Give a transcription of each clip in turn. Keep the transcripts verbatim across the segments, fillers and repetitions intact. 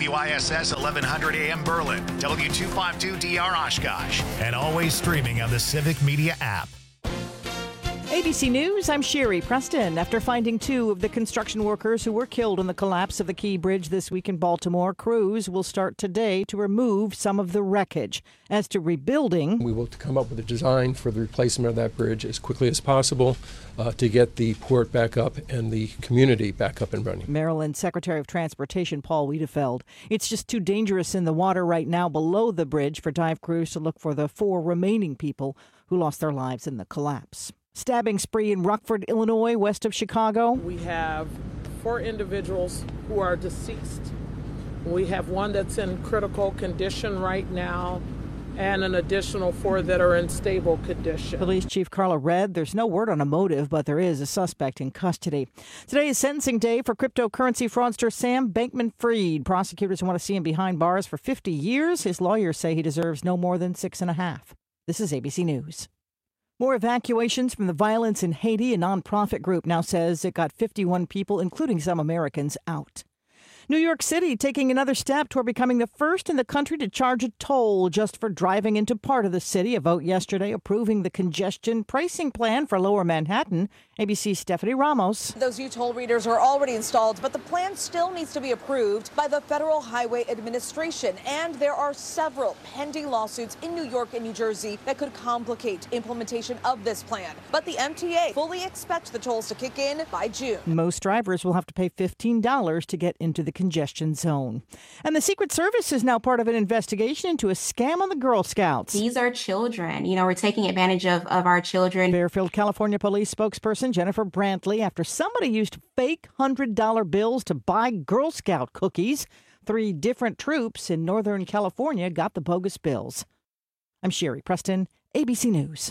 W I S S eleven hundred A M Berlin, W two fifty-two D R Oshkosh, and always streaming on the Civic Media app. A B C News, I'm Sherry Preston. After finding two of the construction workers who were killed in the collapse of the Key Bridge this week in Baltimore, crews will start today to remove some of the wreckage. As to rebuilding, we will come up with a design for the replacement of that bridge as quickly as possible uh, to get the port back up and the community back up and running. Maryland Secretary of Transportation Paul Wiedefeld. It's just too dangerous in the water right now below the bridge for dive crews to look for the four remaining people who lost their lives in the collapse. Stabbing spree in Rockford, Illinois, west of Chicago. We have four individuals who are deceased. We have one that's in critical condition right now and an additional four that are in stable condition. Police Chief Carla Redd, there's no word on a motive, but there is a suspect in custody. Today is sentencing day for cryptocurrency fraudster Sam Bankman-Fried. Prosecutors want to see him behind bars for fifty years. His lawyers say he deserves no more than six and a half. This is A B C News. More evacuations from the violence in Haiti. A nonprofit group now says it got fifty-one people, including some Americans, out. New York City taking another step toward becoming the first in the country to charge a toll just for driving into part of the city. A vote yesterday approving the congestion pricing plan for Lower Manhattan. A B C's Stephanie Ramos. Those new toll readers are already installed, but the plan still needs to be approved by the Federal Highway Administration. And there are several pending lawsuits in New York and New Jersey that could complicate implementation of this plan. But the M T A fully expects the tolls to kick in by June. Most drivers will have to pay fifteen dollars to get into the congestion zone. And the Secret Service is now part of an investigation into a scam on the Girl Scouts. These are children. You know, we're taking advantage of, of our children. Fairfield, California police spokesperson Jennifer Brantley after somebody used fake one hundred dollar bills to buy Girl Scout cookies. Three different troops in Northern California got the bogus bills. I'm Sherry Preston, A B C News.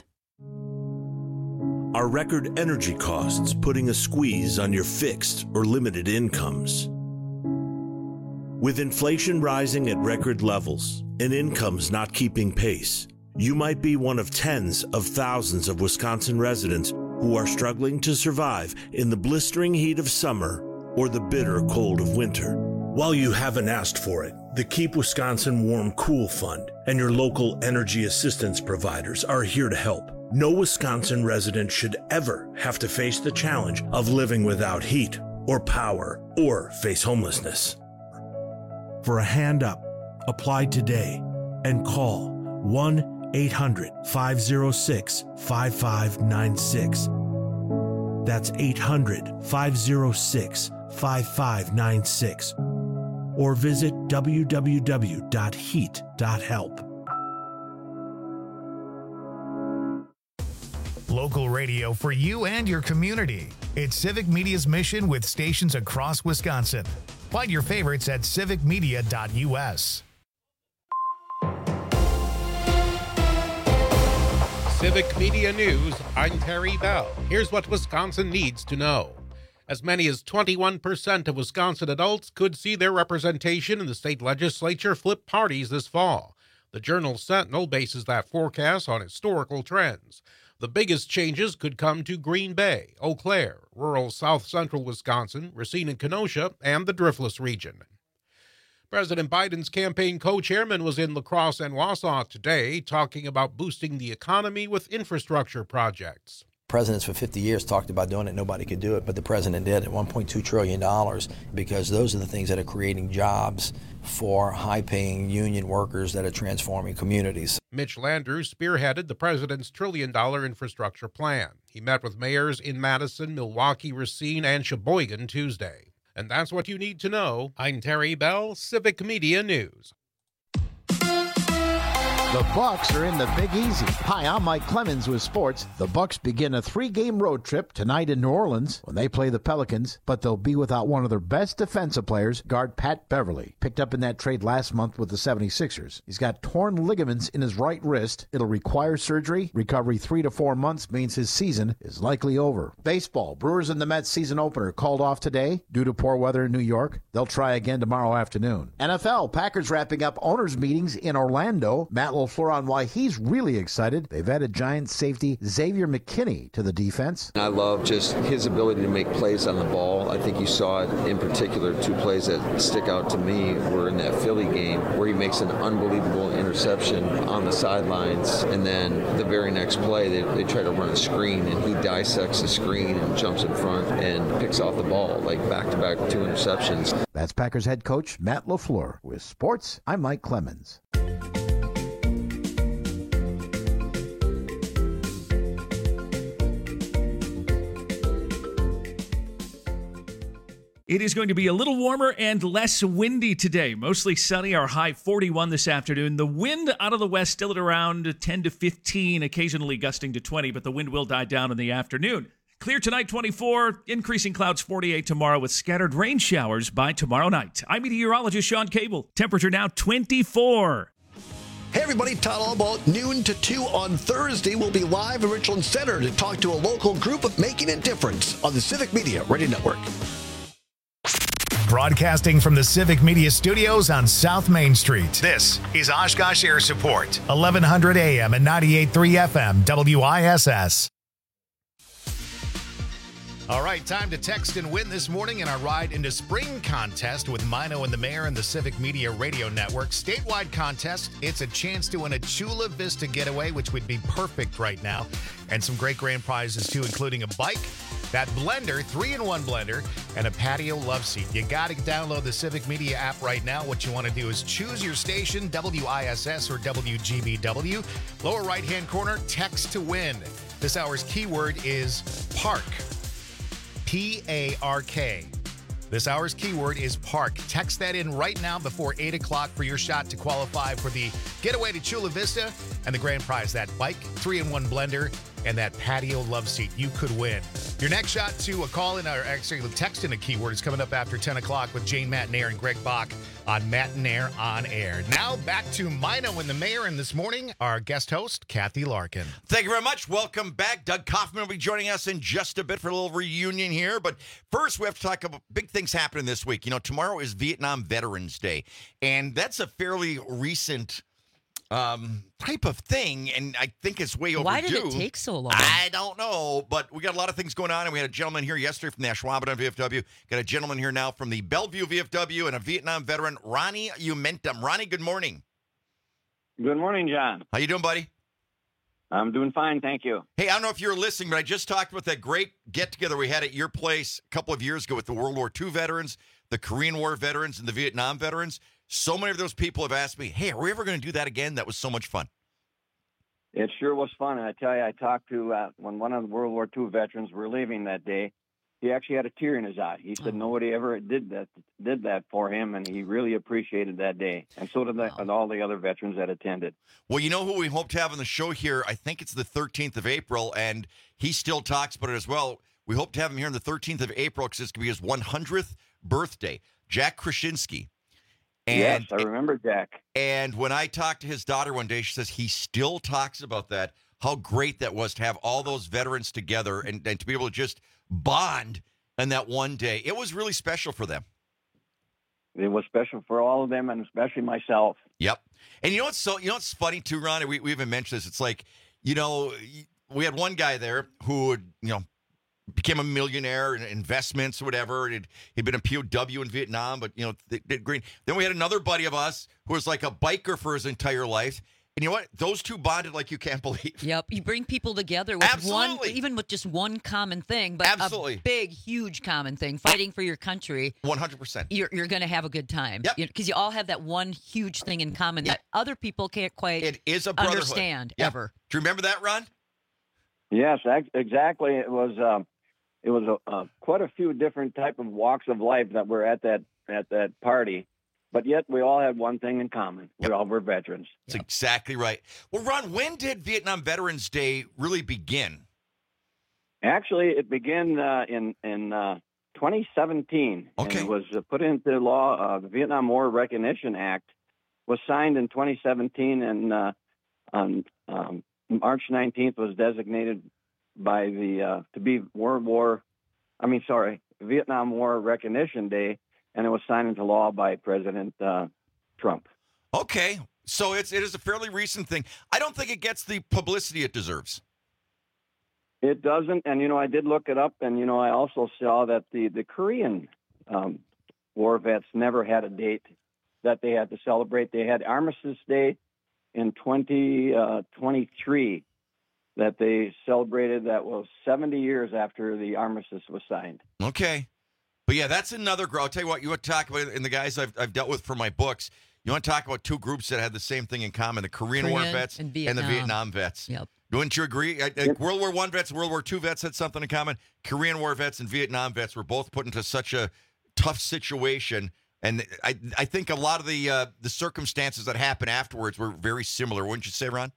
Are record energy costs putting a squeeze on your fixed or limited incomes? With inflation rising at record levels and incomes not keeping pace, you might be one of tens of thousands of Wisconsin residents who are struggling to survive in the blistering heat of summer or the bitter cold of winter. While you haven't asked for it, the Keep Wisconsin Warm Cool Fund and your local energy assistance providers are here to help. No Wisconsin resident should ever have to face the challenge of living without heat or power or face homelessness. For a hand up, apply today and call one eight hundred five oh six five five nine six. That's eight hundred five oh six five five nine six. Or visit w w w dot heat dot help. Local radio for you and your community. It's Civic Media's mission with stations across Wisconsin. Find your favorites at civic media dot u s. Civic Media News, I'm Terry Bell. Here's what Wisconsin needs to know. As many as twenty-one percent of Wisconsin adults could see their representation in the state legislature flip parties this fall. The Journal Sentinel bases that forecast on historical trends. The biggest changes could come to Green Bay, Eau Claire, rural south-central Wisconsin, Racine and Kenosha, and the Driftless region. President Biden's campaign co-chairman was in La Crosse and Wausau today talking about boosting the economy with infrastructure projects. Presidents for fifty years talked about doing it. Nobody could do it, but the president did at one point two trillion dollars because those are the things that are creating jobs for high-paying union workers that are transforming communities. Mitch Landrieu spearheaded the president's trillion-dollar infrastructure plan. He met with mayors in Madison, Milwaukee, Racine, and Sheboygan Tuesday. And that's what you need to know. I'm Terry Bell, Civic Media News. The Bucs are in the Big Easy. Hi, I'm Mike Clemens with sports. The Bucs begin a three-game road trip tonight in New Orleans when they play the Pelicans, but they'll be without one of their best defensive players, guard Pat Beverly, picked up in that trade last month with the seventy-sixers. He's got torn ligaments in his right wrist. It'll require surgery. Recovery three to four months means his season is likely over. Baseball, Brewers and the Mets season opener called off today due to poor weather in New York. They'll try again tomorrow afternoon. N F L, Packers wrapping up owners' meetings in Orlando. Matt LaFleur on why he's really excited. They've added Giants safety Xavier McKinney to the defense. I love just his ability to make plays on the ball. I think you saw it in particular. Two plays that stick out to me were in that makes an unbelievable interception on the sidelines, and then the very next play they, they try to run a screen, and he dissects the screen and jumps in front and picks off the ball, like back-to-back two interceptions. That's Packers head coach Matt LaFleur. With sports, I'm Mike Clemens. It is going to be a little warmer and less windy today. Mostly sunny, our high forty-one this afternoon. The wind out of the west still at around ten to fifteen, occasionally gusting to twenty, but the wind will die down in the afternoon. Clear tonight, twenty-four. Increasing clouds, forty-eight tomorrow with scattered rain showers by tomorrow night. I'm meteorologist Sean Cable. Temperature now twenty-four. Hey everybody, Todd Albaugh, noon to two on Thursday. We'll be live in Richland Center to talk to a local group making a difference on the Civic Media Radio Network. Broadcasting from the Civic Media Studios on South Main Street. This is Oshkosh Air Support, eleven hundred A M and ninety-eight point three F M, W I S S. All right, time to text and win this morning in our Ride into Spring contest with Mino and the Mayor and the Civic Media Radio Network. Statewide contest. It's a chance to win a Chula Vista getaway, which would be perfect right now, and some great grand prizes too, including a bike, that blender, three-in-one blender, and a patio love seat. You got to download the Civic Media app right now. What you want to do is choose your station, W I S S or W G B W. Lower right-hand corner, text to win. This hour's keyword is park. P A R K. This hour's keyword is park. Text that in right now before eight o'clock for your shot to qualify for the getaway to Chula Vista and the grand prize, that bike, three-in-one blender, and that patio love seat. You could win. Your next shot to a call in, or actually text in a keyword, is coming up after ten o'clock with Jane Matinair and Greg Bach on Matinair on Air. Now back to Mino and the Mayor, and this morning, our guest host, Kathy Larkin. Thank you very much. Welcome back. Doug Kaufman will be joining us in just a bit for a little reunion here. But first, we have to talk about big things happening this week. You know, tomorrow is Vietnam Veterans Day, and that's a fairly recent um, type of thing, and I think it's way overdue. Why did it take so long? I don't know, but we got a lot of things going on, and we had a gentleman here yesterday from the Ashwaubenon V F W. Got a gentleman here now from the Bellevue V F W and a Vietnam veteran, Ronnie Umentum. Ronnie, good morning. Good morning, John. How you doing, buddy? I'm doing fine, thank you. Hey, I don't know if you were listening, but I just talked about that great get-together we had at your place a couple of years ago with the World War Two veterans, the Korean War veterans, and the Vietnam veterans. So many of those people have asked me, hey, are we ever going to do that again? That was so much fun. It sure was fun. And I tell you, I talked to, uh, when one of the World War Two veterans were leaving that day, he actually had a tear in his eye. He said oh. nobody ever did that did that for him, and he really appreciated that day. And so did the, and all the other veterans that attended. Well, you know who we hope to have on the show here? I think it's the thirteenth of April, and he still talks about it as well. We hope to have him here on the thirteenth of April because it's going to be his one hundredth birthday. Jack Krasinski. And, yes, I remember Jack. And when I talked to his daughter one day, she says he still talks about that, how great that was to have all those veterans together and, and to be able to just bond on that one day. It was really special for them. It was special for all of them, and especially myself. Yep. And you know what's so you know what's funny too, Ron? We we even mentioned this. It's like, you know, we had one guy there who would, you know, became a millionaire in investments or whatever. He'd, he'd been a P O W in Vietnam, but, you know, they did great. Then we had another buddy of us who was like a biker for his entire life. And you know what? Those two bonded like you can't believe. Yep. You bring people together with Absolutely. one, even with just one common thing, but Absolutely. a big, huge common thing, fighting for your country. one hundred percent. You're, you're going to have a good time. Yep. Because you, you all have that one huge thing in common yep. that other people can't quite it is a brotherhood. understand yep. ever. Do you remember that, Ron? Yes, exactly. It was... Um, It was a, uh, quite a few different type of walks of life that were at that at that party, but yet we all had one thing in common. Yep. We all were veterans. That's yep. exactly right. Well, Ron, when did Vietnam Veterans Day really begin? Actually, it began uh, in in uh, twenty seventeen. Okay. And it was uh, put into law. Uh, the Vietnam War Recognition Act was signed in twenty seventeen, and uh, on um, March nineteenth was designated by the uh, to be World War, I mean, sorry, Vietnam War Recognition Day, and it was signed into law by President uh, Trump. Okay, so it's it is a fairly recent thing. I don't think it gets the publicity it deserves. It doesn't, and you know, I did look it up, and you know, I also saw that the the Korean um, war vets never had a date that they had to celebrate. They had Armistice Day in twenty twenty-three that they celebrated. That was seventy years after the armistice was signed. Okay. But yeah, that's another group. I'll tell you what, you want to talk about, and the guys I've, I've dealt with for my books, you want to talk about two groups that had the same thing in common, the Korean, Korean War vets and and, Vietnam. the Vietnam vets. Yep. Wouldn't you agree? I, I, World War One vets, World War Two vets had something in common. Korean War vets and Vietnam vets were both put into such a tough situation. And I, I think a lot of the uh, the circumstances that happened afterwards were very similar. Wouldn't you say, Ron?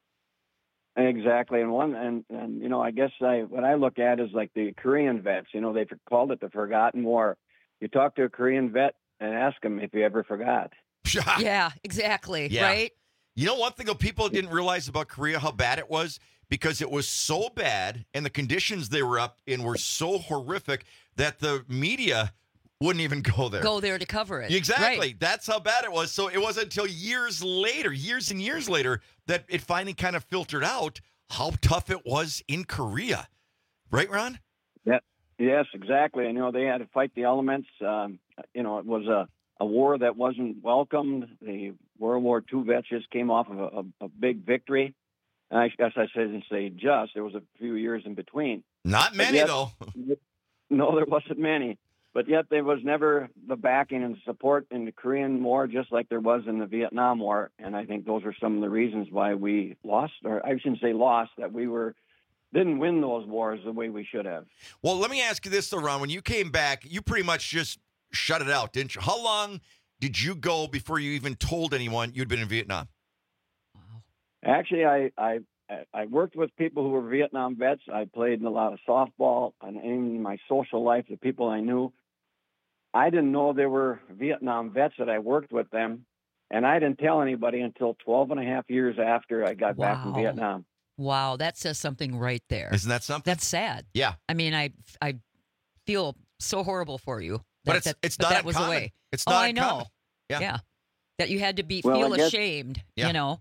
Exactly, and one, and, and you know, I guess I what I look at is like the Korean vets. You know, they called it the Forgotten War. You talk to a Korean vet and ask him if he ever forgot. Yeah, exactly. Yeah. Right. You know, one thing that people didn't realize about Korea, how bad it was, because it was so bad and the conditions they were up in were so horrific that the media wouldn't even go there. Go there to cover it. Exactly. Right. That's how bad it was. So it wasn't until years later, years and years later, that it finally kind of filtered out how tough it was in Korea. Right, Ron? Yeah. Yes, exactly. You know, they had to fight the elements. Um, you know, it was a, a war that wasn't welcomed. The World War Two vets just came off of a, a, a big victory. And I guess I shouldn't say just. There was a few years in between. Not many, yet, though. No, there wasn't many. But yet there was never the backing and support in the Korean War, just like there was in the Vietnam War. And I think those are some of the reasons why we lost, or I shouldn't say lost, that we were didn't win those wars the way we should have. Well, let me ask you this, though, Ron. When you came back, you pretty much just shut it out, didn't you? How long did you go before you even told anyone you'd been in Vietnam? Actually, I, I I worked with people who were Vietnam vets. I played a lot of softball, and in my social life, the people I knew, I didn't know they were Vietnam vets that I worked with them, and I didn't tell anybody until twelve and a half years after I got Wow. back from Vietnam. Wow, that says something right there. Isn't that something? That's sad. Yeah. I mean, I I feel so horrible for you. But that, it's- that, it's but not that was uncommon. away. It's oh, not I know. uncommon. Yeah. Yeah. That you had to be Well, I feel guess- ashamed. Yeah. You know.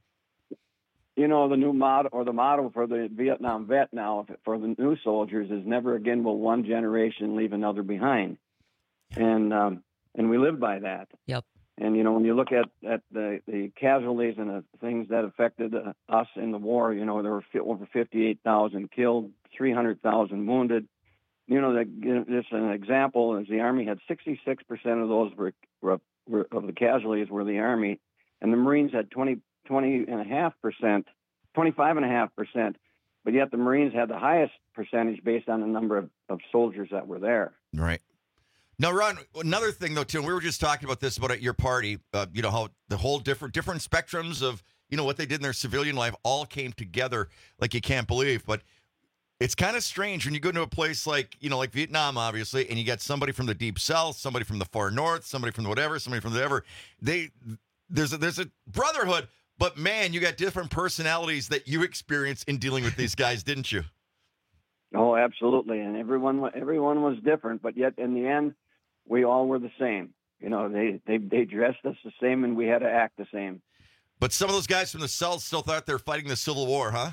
You know, the new motto or the motto for the Vietnam vet now for the new soldiers is never again will one generation leave another behind. And um, and we live by that. Yep. And, you know, when you look at, at the, the casualties and the things that affected uh, us in the war, you know, there were fi- over fifty-eight thousand killed, three hundred thousand wounded. You know, the, just an example is the Army had sixty-six percent of those were, were, were of the casualties were the Army, and the Marines had twenty, twenty and a half percent, twenty-five and a half percent, but yet the Marines had the highest percentage based on the number of, of soldiers that were there. Right. Now, Ron, another thing, though, too, and we were just talking about this about at your party, uh, you know, how the whole different different spectrums of, you know, what they did in their civilian life all came together like you can't believe. But it's kind of strange when you go to a place like, you know, like Vietnam, obviously, and you got somebody from the Deep South, somebody from the far north, somebody from the whatever, somebody from the whatever. They, there's a, there's a brotherhood, but, man, you got different personalities that you experienced in dealing with these guys, didn't you? Oh, absolutely. And everyone, wa- everyone was different, but yet in the end, we all were the same. You know, they, they, they dressed us the same and we had to act the same. But some of those guys from the South still thought they were fighting the Civil War, huh?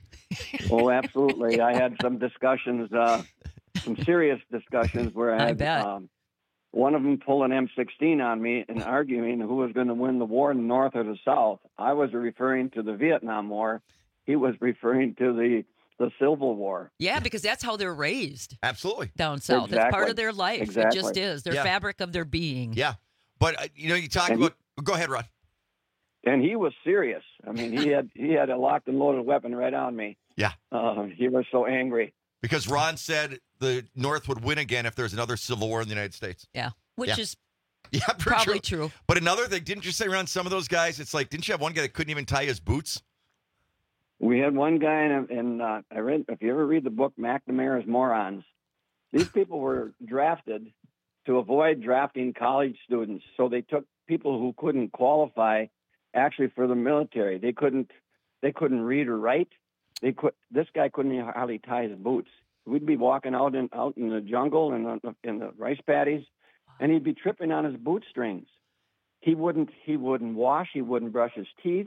Oh, absolutely. I had some discussions, uh, some serious discussions where I I had bet. Um, one of them pull an M sixteen on me and arguing who was going to win the war in the North or the South. I was referring to the Vietnam War. He was referring to the, the Civil War. Yeah, because that's how they're raised Absolutely. down south. It's part Exactly. of their life. Exactly. It just is. Their Yeah. fabric of their being. Yeah. But, uh, you know, you talk And he- about – go ahead, Ron. And he was serious. I mean, he had he had a locked and loaded weapon right on me. Yeah. Uh, he was so angry. Because Ron said the North would win again if there's another Civil War in the United States. Yeah. Which Yeah. is Yeah, pretty probably true. true. But another thing, didn't you say, Ron, some of those guys, it's like, didn't you have one guy that couldn't even tie his boots? We had one guy, and, and uh, I read. If you ever read the book McNamara's Morons, these people were drafted to avoid drafting college students. So they took people who couldn't qualify actually for the military. They couldn't. They couldn't read or write. They could. This guy couldn't even hardly tie his boots. We'd be walking out in out in the jungle and in, in the rice paddies, and he'd be tripping on his boot strings. He wouldn't. He wouldn't wash. He wouldn't brush his teeth.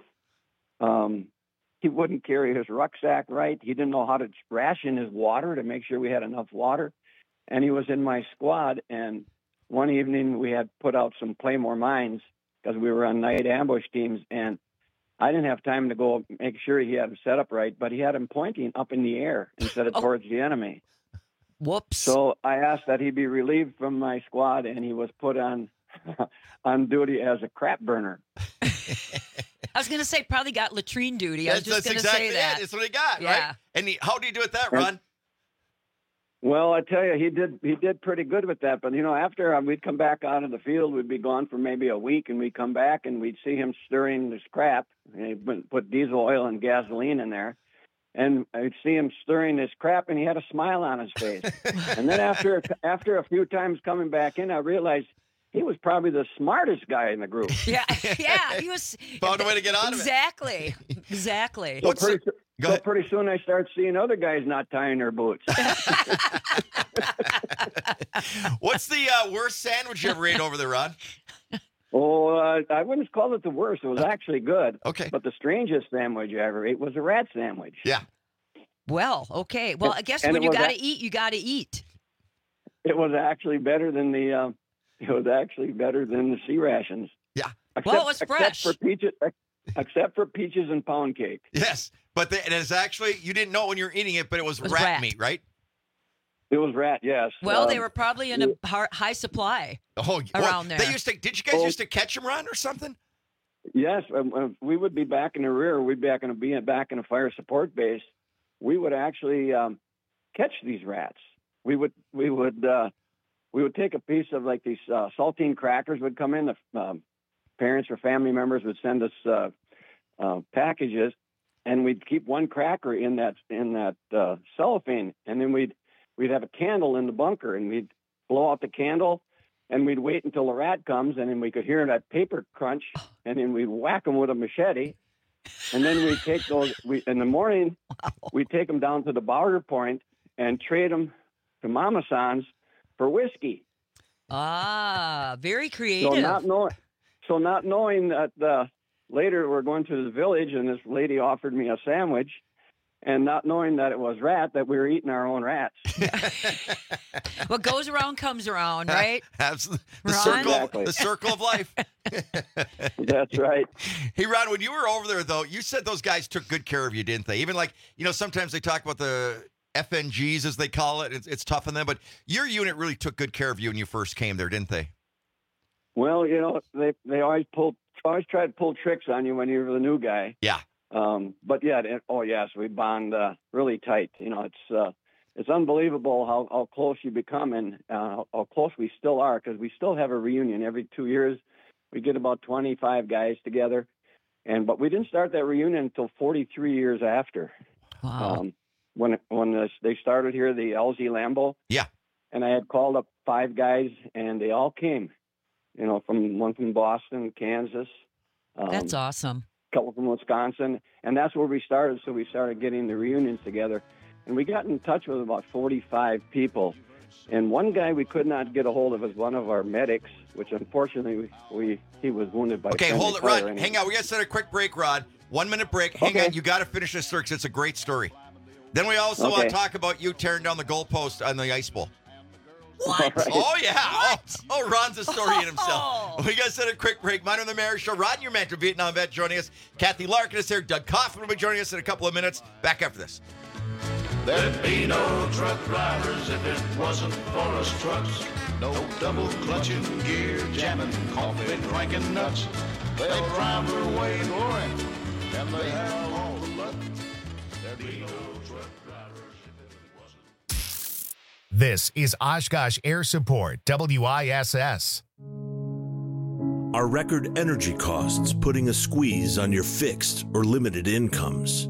Um, he wouldn't carry his rucksack right. He didn't know how to ration his water to make sure we had enough water. And he was in my squad. And one evening we had put out some Claymore mines, because we were on night ambush teams, and I didn't have time to go make sure he had him set up right, but he had him pointing up in the air instead of Oh. towards the enemy. Whoops. So I asked that he be relieved from my squad, and he was put on on duty as a crap burner. I was going to say probably got latrine duty. I was That's, just that's going to exactly say that. it. That's what he got, Yeah. right? And he, how did he do with that, Ron? Well, I tell you, he did he did pretty good with that. But, you know, after um, we'd come back out of the field, we'd be gone for maybe a week, and we'd come back, and we'd see him stirring this crap. And he'd put- put diesel oil and gasoline in there. And I'd see him stirring this crap, and he had a smile on his face. And then after after a few times coming back in, I realized he was probably the smartest guy in the group. Yeah, yeah, he was Found a way to get out of it. exactly, exactly. So pretty, so pretty soon I start seeing other guys not tying their boots. What's the uh, worst sandwich you ever ate over there, Ron? Oh, uh, I wouldn't call it the worst. It was actually good. Okay. But the strangest sandwich I ever ate was a rat sandwich. Yeah. Well, okay. Well, I guess And when it you was got to a- eat, you got to eat. It was actually better than the. Uh, it was actually better than the sea rations. Yeah. Except, Well, it was fresh. Except for peaches, except for peaches and pound cake. Yes, but the, it is actually, you didn't know when you were eating it, but it was, was rat, rat. meat, right? It was rat, yes. Well, they Um, were probably in a har- high supply Oh, around what? there. They used to, did you guys Oh. used to catch them, Ron, or something? Yes, um, uh, we would be back in the rear. We'd be back in a, be back in a fire support base. We would actually um, catch these rats. We would we would uh, we would take a piece of like these uh, saltine crackers would come in. The um, parents or family members would send us uh, uh, packages, and we'd keep one cracker in that in that uh, cellophane, and then we'd we'd have a candle in the bunker, and we'd blow out the candle. And we'd wait until the rat comes, and then we could hear that paper crunch, and then we'd whack them with a machete. And then we'd take those, we, in the morning, we'd take them down to the border point and trade them to Mama San's for whiskey. Ah, very creative. So not knowing, so not knowing that uh, later we're going to the village, and this lady offered me a sandwich, and not knowing that it was rat, that we were eating our own rats. What goes around comes around, right? Absolutely. The Ron? circle, Exactly. the circle of life. That's right. Hey, Ron, when you were over there, though, you said those guys took good care of you, didn't they? Even like, you know, sometimes they talk about the F N Gs, as they call it. It's, it's tough on them, but your unit really took good care of you when you first came there, didn't they? Well, you know, they they always pull, always try to pull tricks on you when you're the new guy. Yeah. Um, but yeah, it, oh yes, we bond uh, really tight. You know, it's uh, it's unbelievable how, how close you become and uh, how close we still are, because we still have a reunion every two years. We get about twenty-five guys together, and but we didn't start that reunion until forty-three years after. Wow. Um, when when this, they started here, the L Z Lambeau. Yeah. And I had called up five guys, and they all came. You know, from one from Boston, Kansas. Um, That's awesome. couple from Wisconsin, and that's where we started. So we started getting the reunions together, and we got in touch with about forty-five people. And one guy we could not get a hold of was one of our medics, which unfortunately we, we he was wounded by. Okay, friendly hold it, fire Ron. and- Hang on. We got to set a quick break, Rod. One minute break. Hang Okay. on. You got to finish this story because it's a great story. Then we also want Okay. to talk about you tearing down the goalpost on the ice bowl. What? Right. Oh, yeah. Oh, oh, Ron's a story in himself. Oh. We got to set a quick break. Minor the Mayor Show. Ron, your mentor, Vietnam vet, joining us. Kathy Larkin is here. Doug Kaufman will be joining us in a couple of minutes. Back after this. There'd be no truck drivers if it wasn't for us trucks. No double clutching, gear jamming, coffee cranking nuts. They'll drive their way in glory, and they have all the luck. There'd be no truck drivers if it wasn't. This is Oshkosh Air Support, W I S S. Are record energy costs putting a squeeze on your fixed or limited incomes?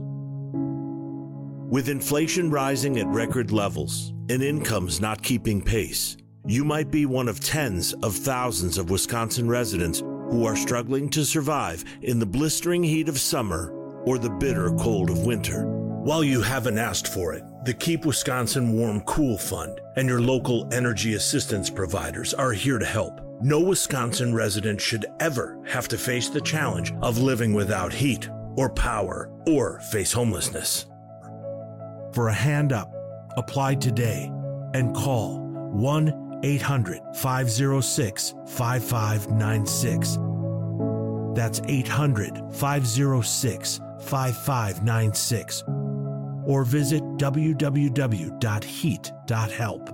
With inflation rising at record levels and incomes not keeping pace, you might be one of tens of thousands of Wisconsin residents who are struggling to survive in the blistering heat of summer or the bitter cold of winter. While you haven't asked for it, the Keep Wisconsin Warm Cool Fund and your local energy assistance providers are here to help. No Wisconsin resident should ever have to face the challenge of living without heat or power or face homelessness. For a hand up, apply today and call one eight hundred five oh six five five nine six. That's eight hundred, five oh six, five five nine six. Or visit w w w dot heat dot help.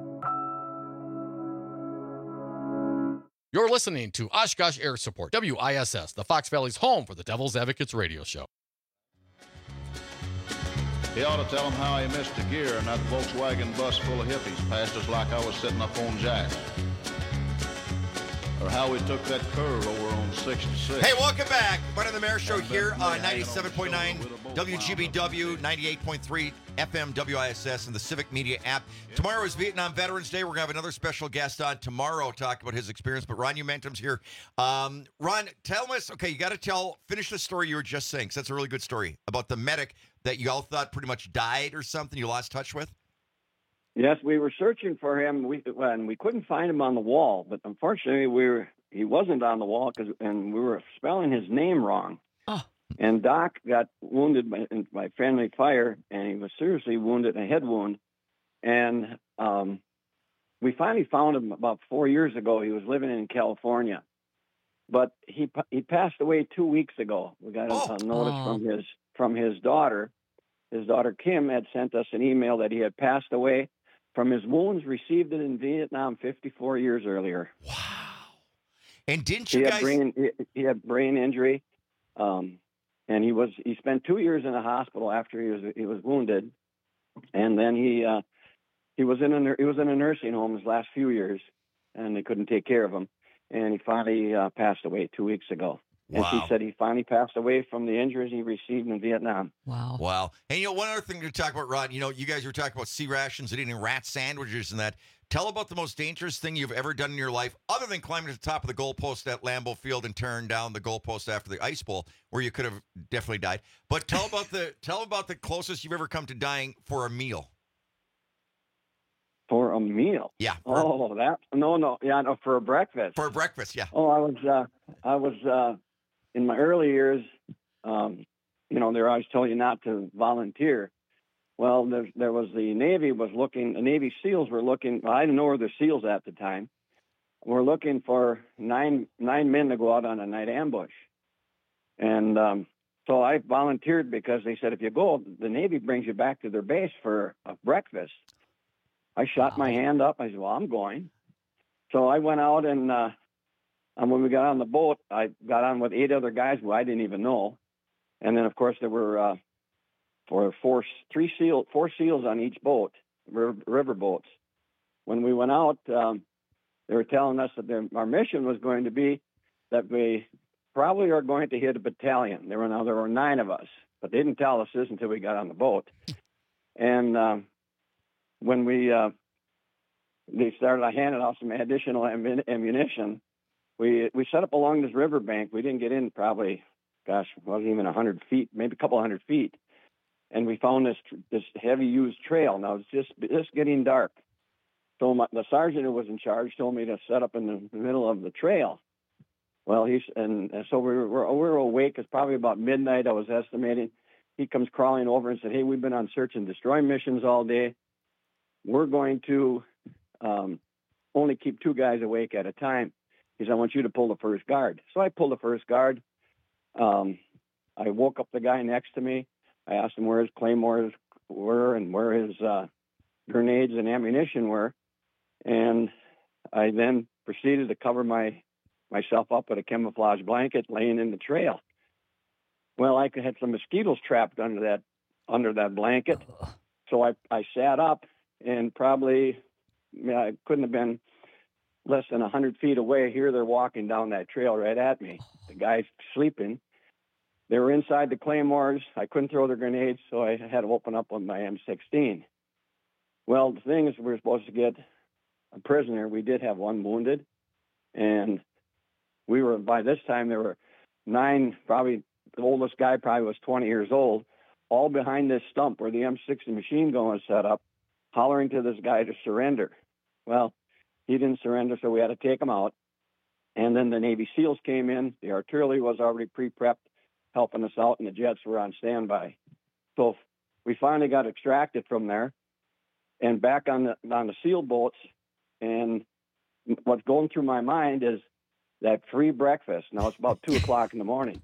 You're listening to Oshkosh Air Support, W I S S, the Fox Valley's home for the Devil's Advocates radio show. He ought to tell them how he missed a gear and that Volkswagen bus full of hippies passed us like I was sitting up on Jack. Or how we took that curve over on sixty-six. Hey, welcome back. Fun of the Mayor Show here on ninety-seven point nine W G B W, ninety-eight point three F M W I S S, and the Civic Media app. Tomorrow is Vietnam Veterans Day. We're going to have another special guest on tomorrow talk about his experience. But Ron Umentum's here. Um, Ron, tell us, okay, you got to tell, finish the story you were just saying, because that's a really good story about the medic that you all thought pretty much died or something you lost touch with. Yes, we were searching for him, we, and we couldn't find him on the wall. But unfortunately, we were, he wasn't on the wall, cause, and we were spelling his name wrong. Oh. And Doc got wounded by, by friendly fire, and he was seriously wounded, a head wound. And um, we finally found him about four years ago. He was living in California. But he he passed away two weeks ago. We got a, Oh. a notice Oh. from his from his daughter. His daughter Kim had sent us an email that he had passed away from his wounds received it in Vietnam fifty-four years earlier. Wow. And didn't He you had guys... brain he, he had brain injury, um, and he was he spent two years in the hospital after he was he was wounded, and then he uh, he was in a nur- he was in a nursing home his last few years, and they couldn't take care of him, and he finally uh, passed away two weeks ago. And Wow. she said he finally passed away from the injuries he received in Vietnam. Wow. Wow. And, you know, one other thing to talk about, Ron, you know, you guys were talking about sea rations and eating rat sandwiches and that. Tell about the most dangerous thing you've ever done in your life, other than climbing to the top of the goalpost at Lambeau Field and tearing down the goalpost after the Ice Bowl, where you could have definitely died. But tell about the tell about the closest you've ever come to dying for a meal. For a meal? Yeah. Oh, that no, no, yeah, no, for a breakfast. For a breakfast, yeah. Oh, I was, uh, I was uh, in my early years. Um, you know, they're always telling you not to volunteer. Well, there, there was the Navy was looking. The Navy SEALs were looking. Well, I didn't know where the SEALs at the time. We're looking for nine nine men to go out on a night ambush, and um, so I volunteered because they said if you go, the Navy brings you back to their base for a breakfast. I shot my hand up. I said, "Well, I'm going." So I went out, and uh, and when we got on the boat, I got on with eight other guys who I didn't even know, and then of course there were uh, four, four, three seal, four seals on each boat, river, river boats. When we went out, um, they were telling us that their, our mission was going to be that we probably are going to hit a battalion. There were now there were nine of us, but they didn't tell us this until we got on the boat, and. Um, When we uh, they started, I handed out some additional ammun- ammunition. We we set up along this riverbank. We didn't get in probably, gosh, wasn't even a hundred feet, maybe a couple hundred feet, and we found this this heavy used trail. Now it's just just getting dark. So my, the sergeant who was in charge told me to set up in the middle of the trail. Well, he's and, and so we were we were awake. It's probably about midnight. I was estimating. He comes crawling over and said, "Hey, we've been on search and destroy missions all day. We're going to um, only keep two guys awake at a time." He said, "I want you to pull the first guard." So I pulled the first guard. Um, I woke up the guy next to me. I asked him where his claymores were and where his uh, grenades and ammunition were. And I then proceeded to cover my myself up with a camouflage blanket laying in the trail. Well, I had some mosquitoes trapped under that under that blanket. So I, I sat up. And probably, yeah, I couldn't have been less than one hundred feet away. Here they're walking down that trail right at me. The guy's sleeping. They were inside the claymores. I couldn't throw the grenades, so I had to open up with my M sixteen. Well, the thing is, we were supposed to get a prisoner. We did have one wounded. And we were, by this time, there were nine, probably the oldest guy probably was twenty years old, all behind this stump where the M sixty machine gun was set up, hollering to this guy to surrender. Well, he didn't surrender, so we had to take him out. And then the Navy SEALs came in. The artillery was already pre-prepped, helping us out, and the jets were on standby. So we finally got extracted from there and back on the on the SEAL boats. And what's going through my mind is that free breakfast. Now it's about two o'clock in the morning.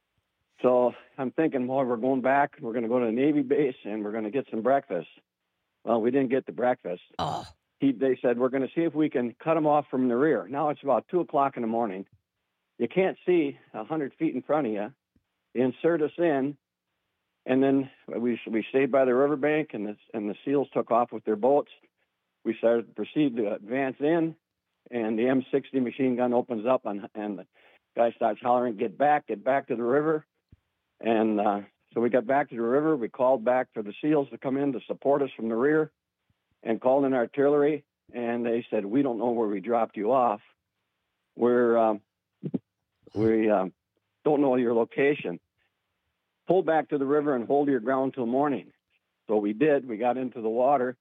So I'm thinking, well, we're going back. We're going to go to the Navy base and we're going to get some breakfast. Well, we didn't get the breakfast. Oh. He, they said, we're going to see if we can cut them off from the rear. Now it's about two o'clock in the morning. You can't see a hundred feet in front of you. They insert us in, and then we we stayed by the riverbank, and the, and the SEALs took off with their boats. We started to proceed to advance in, and the M sixty machine gun opens up, and, and the guy starts hollering, get back, get back to the river. And uh, so we got back to the river. We called back for the SEALs to come in to support us from the rear and called in artillery. And they said, we don't know where we dropped you off. We're, um, we um, don't know your location. Pull back to the river and hold your ground till morning. So we did. We got into the water.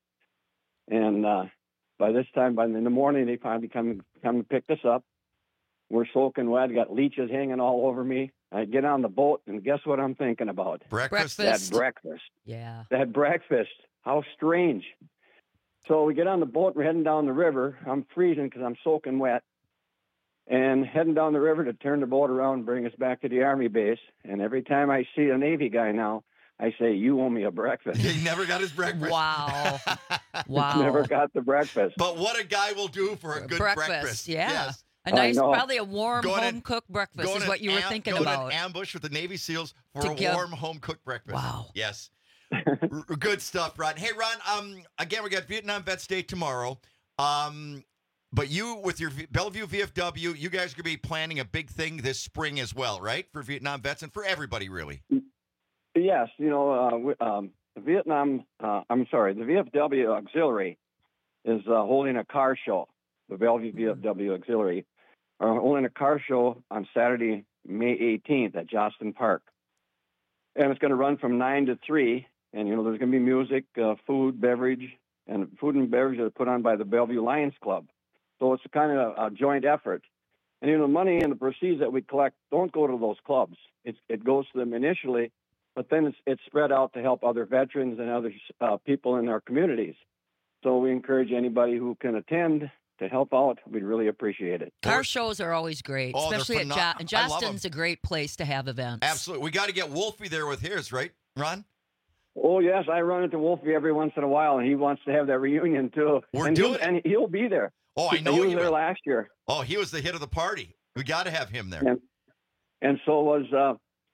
And uh, by this time, by in the morning, they finally come, come and picked us up. We're soaking wet. Got leeches hanging all over me. I get on the boat, and guess what I'm thinking about? Breakfast. Breakfast. That breakfast. Yeah. That breakfast. How strange. So we get on the boat. We're heading down the river. I'm freezing because I'm soaking wet. And heading down the river to turn the boat around and bring us back to the Army base. And every time I see a Navy guy now, I say, you owe me a breakfast. He never got his breakfast. Wow. Wow. Never got the breakfast. But what a guy will do for a good breakfast. breakfast. Yeah. Yes. A nice, know. probably a warm, Go in and- home-cooked breakfast Go is in what you were an am- thinking go in about. an ambush with the Navy SEALs for To a give- warm home-cooked breakfast. Wow. Yes. R- good stuff, Ron. Hey, Ron, um, again, we got Vietnam Vets Day tomorrow. Um, but you, with your v- Bellevue V F W, you guys are going to be planning a big thing this spring as well, right? For Vietnam vets and for everybody, really. Yes, you know, uh, we- um, the Vietnam, uh, I'm sorry, the V F W Auxiliary is uh, holding a car show. The Bellevue V F W Auxiliary are holding a car show on Saturday, May eighteenth at Jostin Park. And it's going to run from nine to three. And, you know, there's going to be music, uh, food, beverage, and food and beverage are put on by the Bellevue Lions Club. So it's a kind of a joint effort. And, you know, the money and the proceeds that we collect don't go to those clubs. It, it goes to them initially, but then it's, it's spread out to help other veterans and other uh, people in our communities. So we encourage anybody who can attend to help out. We'd really appreciate it. Car shows are always great, Oh, they're especially at phenom- jo- and I love Jostin's a great place to have events. Absolutely. We got to get Wolfie there with his, right, Ron? Oh, yes, I run into Wolfie every once in a while, and he wants to have that reunion, too. We're and doing he'll, it. And he'll be there. Oh, I know He was you there will. last year. Oh, he was the hit of the party. We got to have him there. And, and so was uh,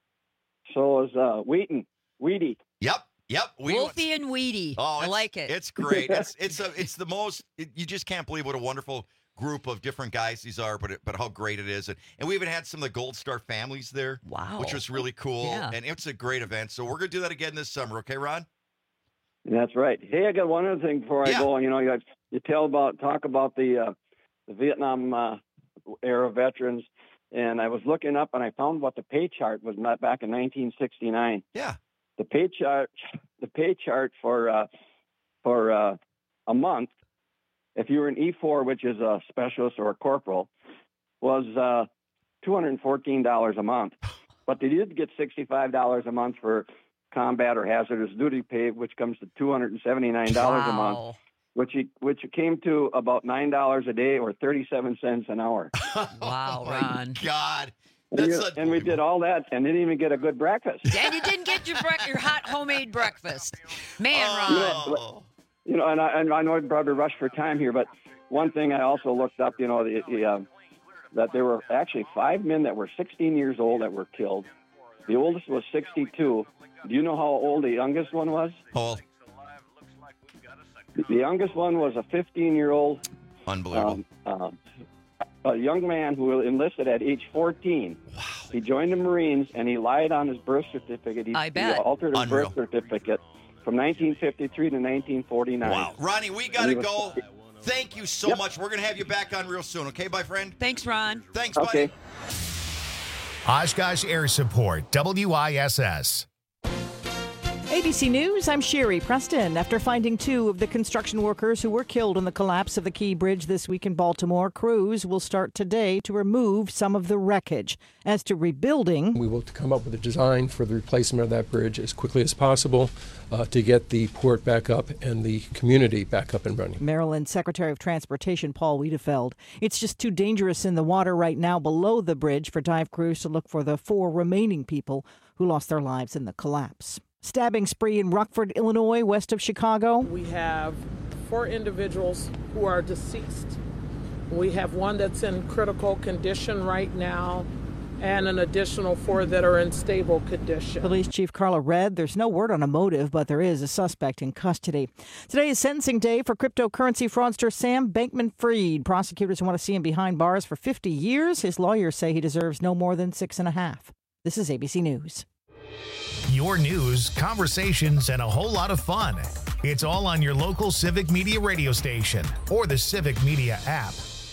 so was uh, Wheaton, Weedy. Yep, yep. We, Wolfie and Weedy. Oh, I it's- like it. It's great. It's it's a it's the most. It, you just can't believe what a wonderful group of different guys these are, but it, but how great it is. And, and we even had some of the Gold Star families there. Wow. Which was really cool. Yeah. And it's a great event. So we're gonna do that again this summer. Okay, Ron? That's right. Hey, I got one other thing before I Yeah. go. You know, you, you tell about talk about the uh, the Vietnam uh, era veterans, and I was looking up and I found what the pay chart was not back in nineteen sixty-nine. Yeah. The pay chart, the pay chart for uh, for uh, a month, if you were an E four, which is a specialist or a corporal, was uh, two hundred and fourteen dollars a month. But they did get sixty-five dollars a month for combat or hazardous duty pay, which comes to two hundred and seventy-nine dollars a month, Wow. which it, which came to about nine dollars a day or thirty-seven cents an hour. Wow, Oh, my Ron. God. And, That's you- and we did all that and didn't even get a good breakfast. And you didn't get your bre- your hot homemade breakfast. Man, Ron. Oh. You know, and I, and I know I probably rushed for time here, but one thing I also looked up, you know, the, the, uh, that there were actually five men that were sixteen years old that were killed. The oldest was sixty-two. Do you know how old the youngest one was? Oh, The youngest one was a fifteen-year-old unbelievable. um, uh, a young man who enlisted at age fourteen. Wow. He joined the Marines, and he lied on his birth certificate. He, I bet. He altered his Unreal. birth certificate from nineteen fifty-three to nineteen forty-nine. Wow. Ronnie, we got And to he go. was- Thank you so Yep. much. We're going to have you back on real soon. Okay, my friend? Thanks, Ron. Thanks, buddy. Okay. Oshkosh Air Support, W I S S. A B C News, I'm Sherry Preston. After finding two of the construction workers who were killed in the collapse of the Key Bridge this week in Baltimore, crews will start today to remove some of the wreckage. As to rebuilding, we will come up with a design for the replacement of that bridge as quickly as possible uh, to get the port back up and the community back up and running. Maryland Secretary of Transportation Paul Wiedefeld. It's just too dangerous in the water right now below the bridge for dive crews to look for the four remaining people who lost their lives in the collapse. Stabbing spree in Rockford, Illinois, west of Chicago. We have four individuals who are deceased. We have one that's in critical condition right now and an additional four that are in stable condition. Police Chief Carla Red, there's no word on a motive, but there is a suspect in custody. Today is sentencing day for cryptocurrency fraudster Sam Bankman-Fried. Prosecutors want to see him behind bars for fifty years. His lawyers say he deserves no more than six and a half. This is A B C News. Your news, conversations, and a whole lot of fun. It's all on your local Civic Media radio station or the Civic Media app.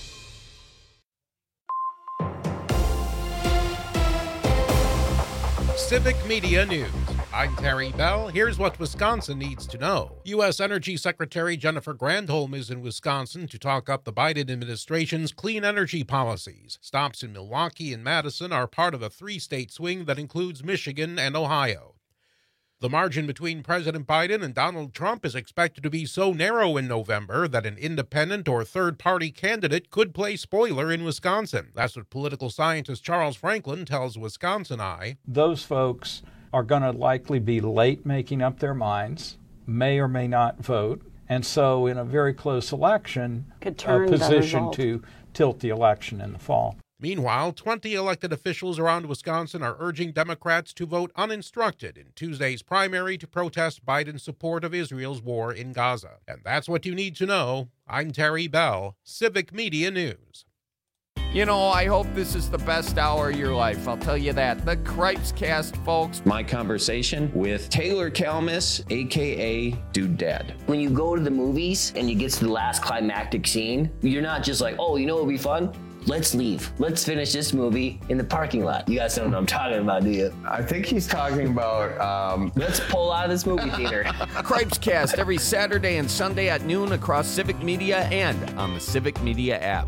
Civic Media News. I'm Terry Bell. Here's what Wisconsin needs to know. U S. Energy Secretary Jennifer Granholm is in Wisconsin to talk up the Biden administration's clean energy policies. Stops in Milwaukee and Madison are part of a three-state swing that includes Michigan and Ohio. The margin between President Biden and Donald Trump is expected to be so narrow in November that an independent or third-party candidate could play spoiler in Wisconsin. That's what political scientist Charles Franklin tells Wisconsin Eye. Those folks are going to likely be late making up their minds, may or may not vote, and so in a very close election, could turn a position to tilt the election in the fall. Meanwhile, twenty elected officials around Wisconsin are urging Democrats to vote uninstructed in Tuesday's primary to protest Biden's support of Israel's war in Gaza. And that's what you need to know. I'm Terry Bell, Civic Media News. You know, I hope this is the best hour of your life. I'll tell you that. The Cripes Cast, folks. My conversation with Taylor Kalmus, a k a. Dude Dad. When you go to the movies and you get to the last climactic scene, you're not just like, oh, you know what would be fun? Let's leave. Let's finish this movie in the parking lot. You guys don't know what I'm talking about, do you? I think he's talking about, um... Let's pull out of this movie theater. Cripes Cast every Saturday and Sunday at noon across Civic Media and on the Civic Media app.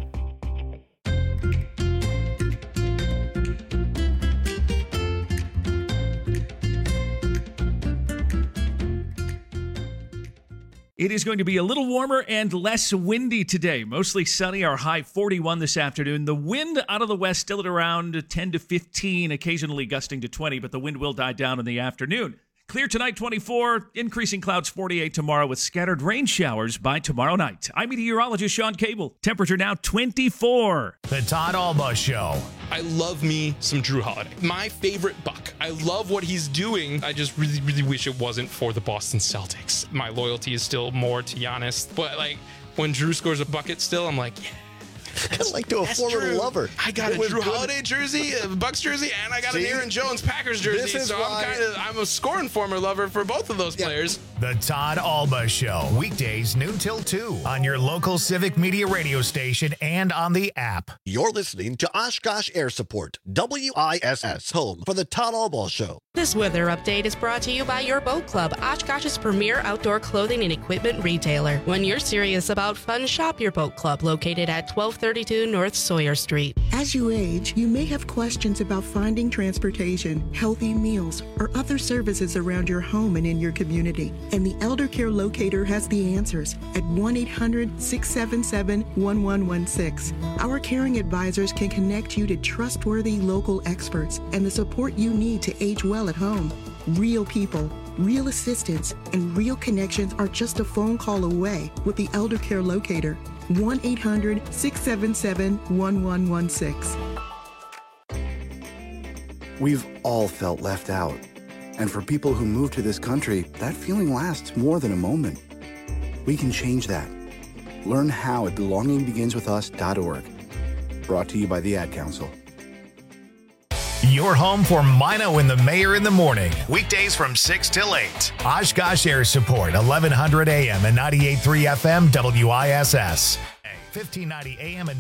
It is going to be a little warmer and less windy today. Mostly sunny, our high forty-one this afternoon. The wind out of the west still at around ten to fifteen, occasionally gusting to twenty, but the wind will die down in the afternoon. Clear tonight, twenty-four. Increasing clouds, forty-eight tomorrow with scattered rain showers by tomorrow night. I'm meteorologist Sean Cable. Temperature now twenty-four. The Todd Alba Show. I love me some Drew Holiday. My favorite Buck. I love what he's doing. I just really, really wish it wasn't for the Boston Celtics. My loyalty is still more to Giannis. But, like, when Drew scores a bucket still, I'm like, yeah. Kind of like to a former true. lover. I got it a Drew Holiday jersey, a Bucks jersey, and I got See? an Aaron Jones Packers jersey. So why... I'm kind of I'm a scoring former lover for both of those yeah. players. The Todd Alba Show, weekdays noon till two on your local Civic Media radio station and on the app. You're listening to Oshkosh Air Support, W I S S, home for the Todd Alba Show. This weather update is brought to you by your boat club, Oshkosh's premier outdoor clothing and equipment retailer. When you're serious about fun, shop your boat club, located at twelve thirty-two North Sawyer Street. As you age, you may have questions about finding transportation, healthy meals, or other services around your home and in your community. And the Elder Care Locator has the answers at one eight hundred, six seven seven, one one one six. Our caring advisors can connect you to trustworthy local experts and the support you need to age well at home. Real people, real assistance, and real connections are just a phone call away with the Elder Care Locator. one eight hundred, six seven seven, one one one six. We've all felt left out. And for people who move to this country, that feeling lasts more than a moment. We can change that. Learn how at belonging begins with us dot org. Brought to you by the Ad Council. Your home for Mino and the Mayor in the morning. Weekdays from six till eight. Oshkosh Air Support, eleven hundred A M and ninety-eight point three F M W I S S. fifteen ninety A M and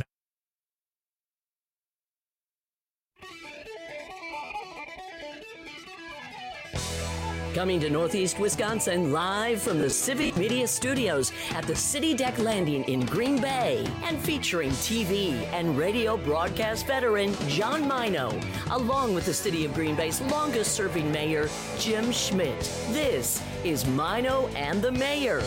Coming to Northeast Wisconsin live from the Civic Media Studios at the City Deck Landing in Green Bay and featuring T V and radio broadcast veteran John Mino, along with the City of Green Bay's longest serving mayor, Jim Schmidt. This is Mino and the Mayor.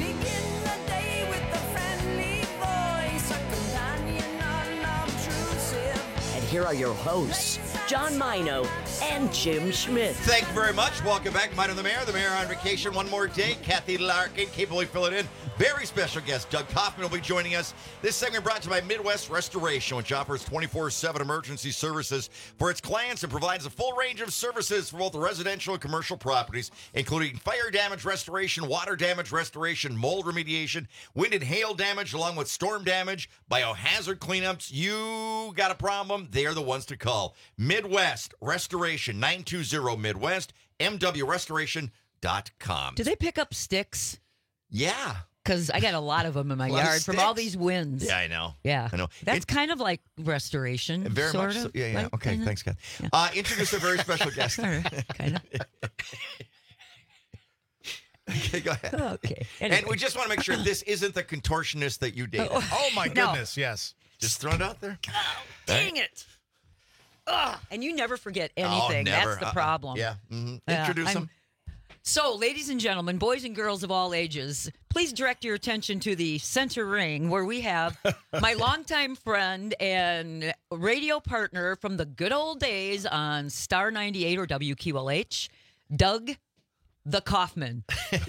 And here are your hosts, John Mino and Jim Schmidt. Thank you very much. Welcome back. Mine and the Mayor. The Mayor on vacation one more day. Kathy Larkin capably filling in. Very special guest Doug Kaufman will be joining us. This segment brought to you by Midwest Restoration, which offers twenty-four seven emergency services for its clients and provides a full range of services for both residential and commercial properties, including fire damage restoration, water damage restoration, mold remediation, wind and hail damage, along with storm damage, biohazard cleanups. You got a problem? They are the ones to call. Midwest Restoration, nine two zero Midwest, M W restoration dot com. Do they pick up sticks? Yeah. Because I got a lot of them in my yard from all these winds. Yeah, I know. Yeah. I know. That's It- kind of like restoration. Very sort much of. so. Yeah, yeah. Like, Okay, kinda. thanks, Kat. Yeah. Uh, introduce a very special guest. kind of. Okay, go ahead. Okay. And Anyway. we just want to make sure this isn't the contortionist that you dated. Oh, my No. goodness, yes. Just throwing it out there. Dang it. Ugh. And you never forget Oh, anything. never. That's the Uh-uh. problem. Yeah. Mhm. Yeah, Introduce I'm- him. So, ladies and gentlemen, boys and girls of all ages, please direct your attention to the center ring where we have my longtime friend and radio partner from the good old days on Star ninety-eight or W Q L H, Doug the Kaufman.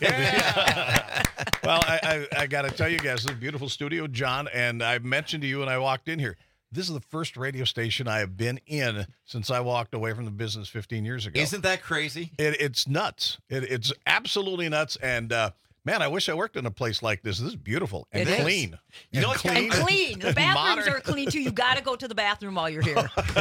Well, I, I, I got to tell you guys, this is a beautiful studio, John, and I mentioned to you when I walked in here, this is the first radio station I have been in since I walked away from the business fifteen years ago. Isn't that crazy? It, it's nuts. It, it's absolutely nuts. And, uh, man, I wish I worked in a place like this. This is beautiful and It is. clean. You know and what's clean. And clean. The and bathrooms modern. are clean, too. You got to go to the bathroom while you're here.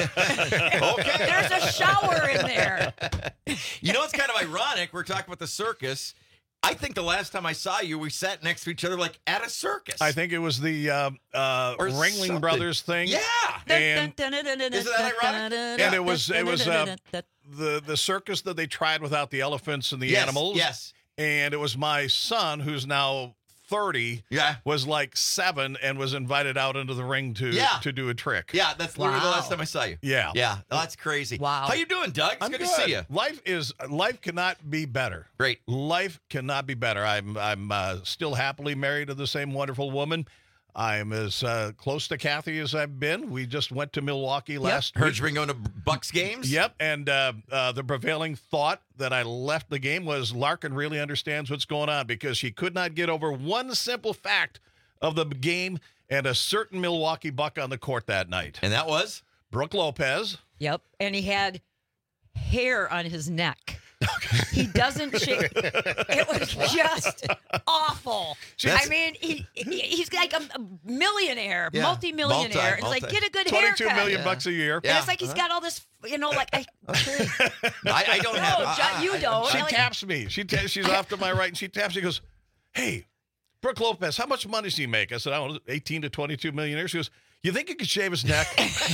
Okay. There's a shower in there. You know, it's kind of ironic. We're talking about the circus. I think the last time I saw you, we sat next to each other like at a circus. I think it was the uh, uh, Or Ringling something. Brothers thing. Yeah. And, Isn't that ironic? and it was it was uh, the the circus that they tried without the elephants and the Yes, animals. yes. And it was my son, who's now thirty, Yeah. was like seven and was invited out into the ring to Yeah. to do a trick. Yeah, that's literally the Wow. last time I saw you. Yeah. Yeah, that's crazy. Wow. How you doing, Doug? It's I'm good, good. to see you. Life is life cannot be better. Great. Life cannot be better. I'm I'm uh, still happily married to the same wonderful woman. I'm as uh, close to Kathy as I've been. We just went to Milwaukee last Heard week. you've been going to Bucks games? Yep, and uh, uh, the prevailing thought that I left the game was Larkin really understands what's going on because she could not get over one simple fact of the game and a certain Milwaukee Buck on the court that night. And that was? Brooke Lopez. Yep. And he had hair on his neck. He doesn't shave. It was just awful. That's- I mean, he, he he's like a, a millionaire, Yeah. multi-millionaire. Multi, It's like, multi. get a good Twenty-two haircut. million bucks a year. And Yeah. it's like he's got all this, you know, like, I, I, I don't no, have. John, I- you I- don't. She I like- taps me. She ta- she's off to my right, and she taps. She goes, "Hey, Brooke Lopez, how much money does he make?" I said, "I don't know, eighteen to twenty-two million a year." She goes, "You think he could shave his neck?"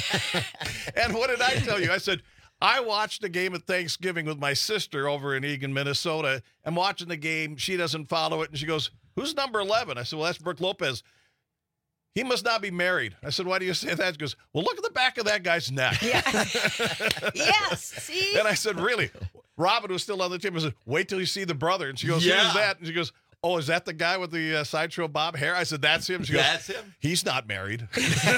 And what did I tell you? I said, I watched a game at Thanksgiving with my sister over in Eagan, Minnesota. I'm watching the game. She doesn't follow it, and she goes, "Who's number eleven?" I said, "Well, that's Brooke Lopez. He must not be married." I said, "Why do you say that?" She goes, "Well, look at the back of that guy's neck." Yeah. Yes. See? And I said, "Really?" Robin was still on the team. I said, "Wait till you see the brother." And she goes, Yeah. "Who's that?" And she goes, "Oh, is that the guy with the uh, sideshow bob hair?" I said, "That's him." She goes, That's him? "He's not married."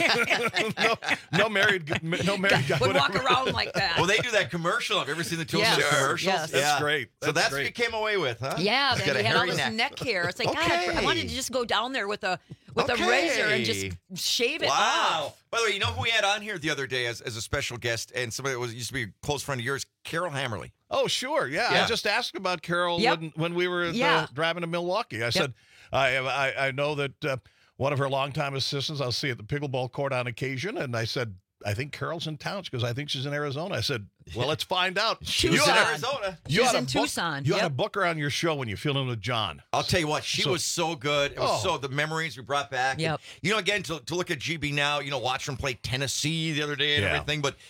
no, no married, no married guy Would would walk ever- around like that. Well, they do that commercial. Have you ever seen the two Yes. of those Sure. commercials? Yes. That's Yeah. great. So That's that's what you great. came away with, huh? Yeah, He's then got a he had all hairy this neck. neck hair. It's like, God, Okay. I wanted to just go down there with a with Okay. a razor and just shave it Wow. off. By the way, you know who we had on here the other day as, as a special guest and somebody that was used to be a close friend of yours, Carol Hammerly. Oh, sure. Yeah. Yeah. I just asked about Carol Yep. when, when we were uh, Yeah. driving to Milwaukee. I said, I, I I know that uh, one of her longtime assistants I'll see at the pickleball court on occasion. And I said, I think Carol's in town. She goes, I think she's in Arizona. I said, well, let's find out. She was in Arizona. You She's ought to in book- Tucson. You ought to Yep. book her on your show when you fill in with John. I'll tell you what, she So- was so good. It was Oh. so the memories we brought back. And, Yep. you know, again, to, to look at G B now, you know, watch them play Tennessee the other day and Yeah. everything, but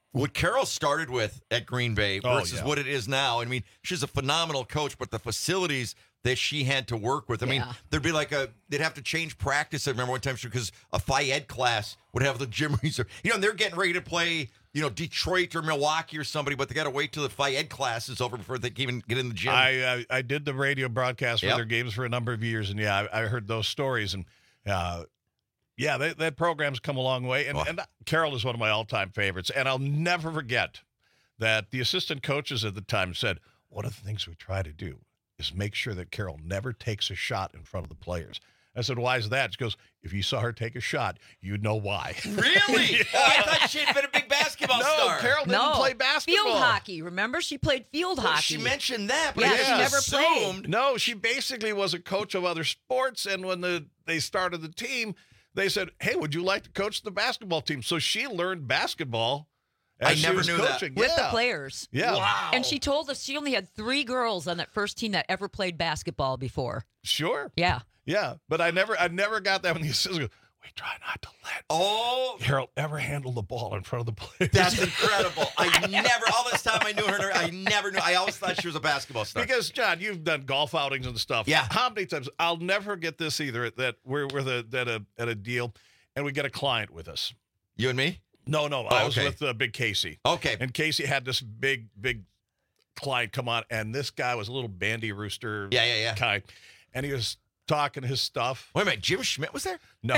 what Carol started with at Green Bay Oh, versus yeah. what it is now. I mean, she's a phenomenal coach, but the facilities that she had to work with. I mean, Yeah. there'd be like a, they'd have to change practice. I remember one time because a Phi Ed class would have the gym reserve. You know, and they're getting ready to play, you know, Detroit or Milwaukee or somebody, but they got to wait till the Phi Ed class is over before they can even get in the gym. I, I I did the radio broadcast for Yep. their games for a number of years, and yeah, I, I heard those stories, and uh, yeah, that, that program's come a long way. And, and Carol is one of my all-time favorites, and I'll never forget that the assistant coaches at the time said, "One of the things we try to do is make sure that Carol never takes a shot in front of the players." I said, "Why is that?" She goes, "If you saw her take a shot, you'd know why." Really? Yeah. Oh, I thought she'd been a big basketball No, star. Carol didn't No, play basketball. Field hockey. Remember, she played field Well, hockey. she mentioned that, but yeah, I she just never played. assumed. No, she basically was a coach of other sports, and when the they started the team, they said, "Hey, would you like to coach the basketball team?" So she learned basketball as I she never was knew that. coaching. With the Yeah. players. Yeah. Wow. And she told us she only had three girls on that first team that ever played basketball before. Sure. Yeah. Yeah, but I never, I never got that when the assistant goes, "We try not to let Oh, Carol ever handle the ball in front of the players." that's incredible. I never, all this time I knew her, I never knew. I always thought she was a basketball star. Because John, you've done golf outings and stuff. Yeah. How many times? I'll never get this either. That we're with a at a at a deal, and we get a client with us. You and me? No, no, Oh, I was okay. with uh, Big Casey. Okay. And Casey had this big, big client come on, and this guy was a little bandy rooster Yeah, yeah, yeah. guy, and he was talking his stuff. Wait a minute, Jim Schmidt was there? No.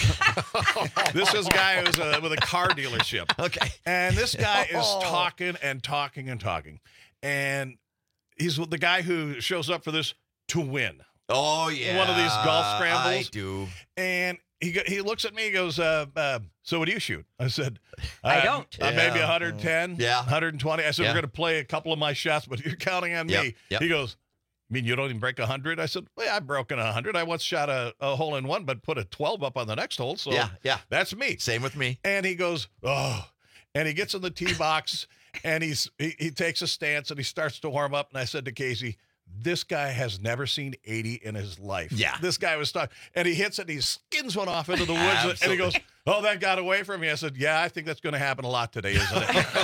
This was a guy who was uh, with a car dealership. Okay. And this guy is Oh. talking and talking and talking. And he's the guy who shows up for this to win. Oh, yeah. One of these golf scrambles. I do. And he go- he looks at me, he goes, uh, uh, "So what do you shoot?" I said, I "Uh, don't." Uh, maybe Yeah. one hundred ten, Yeah. one hundred twenty. I said, Yeah. "We're going to play a couple of my shots, but you're counting on Yep, me." yep. He goes, "I mean, you don't even break one hundred?" I said, "Well, yeah, I've broken one hundred. I once shot a, a hole in one, but put a twelve up on the next hole. So Yeah, yeah. that's me." Same with me. And he goes, "Oh," and he gets in the tee box and he's he, he takes a stance and he starts to warm up. And I said to Casey, "This guy has never seen eighty in his life." Yeah. This guy was stuck. And he hits it and he skins one off into the woods. And he Absolutely. goes, "Oh, that got away from me." I said, "Yeah, I think that's going to happen a lot today, isn't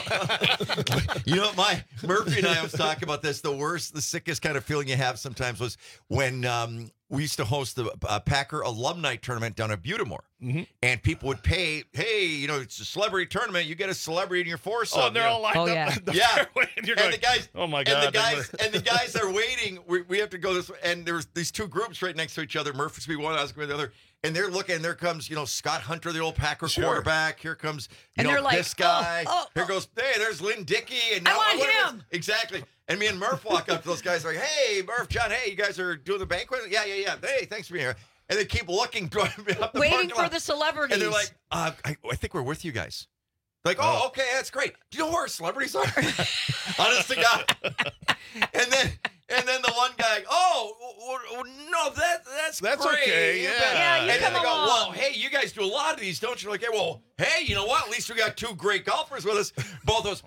it?" You know what, my Murphy and I was talking about this. The worst, the sickest kind of feeling you have sometimes was when um, we used to host the uh, Packer alumni tournament down at Butamore, Mhm. and people would pay. Hey, you know, it's a celebrity tournament. You get a celebrity in your foursome. Oh, and they're you know. all lined Oh, up yeah. at the Yeah. fairway. And you're And going, the guys, "Oh, my and God." the they're guys, gonna- and the guys are waiting. We, we have to go this way, and there's these two groups right next to each other. Murphy's be one, I was going to be the other, and they're looking. And there comes, you know, Scott Hunter, the old Packer Sure. quarterback. Here comes, you And know, they're like, this guy. oh, oh, Here oh. goes, hey, there's Lynn Dickey, and I now want what is- him. exactly. And me and Murph walk up to those guys like, hey, Murph, John, hey, you guys are doing the banquet? Yeah, yeah, yeah. Hey, thanks for being here. And they keep looking, driving up the Waiting parking for lot. the celebrities. And they're like, uh, I, I think we're with you guys. Like, oh, okay, that's great. Do you know who our celebrities are? Honest to God. And then, and then the one guy, oh, w- w- no, that that's That's great. okay, yeah. Yeah, you and then come they go, along. well, hey, you guys do a lot of these, don't you? Like, hey, well, hey, you know what? At least we got two great golfers with us. Both of us,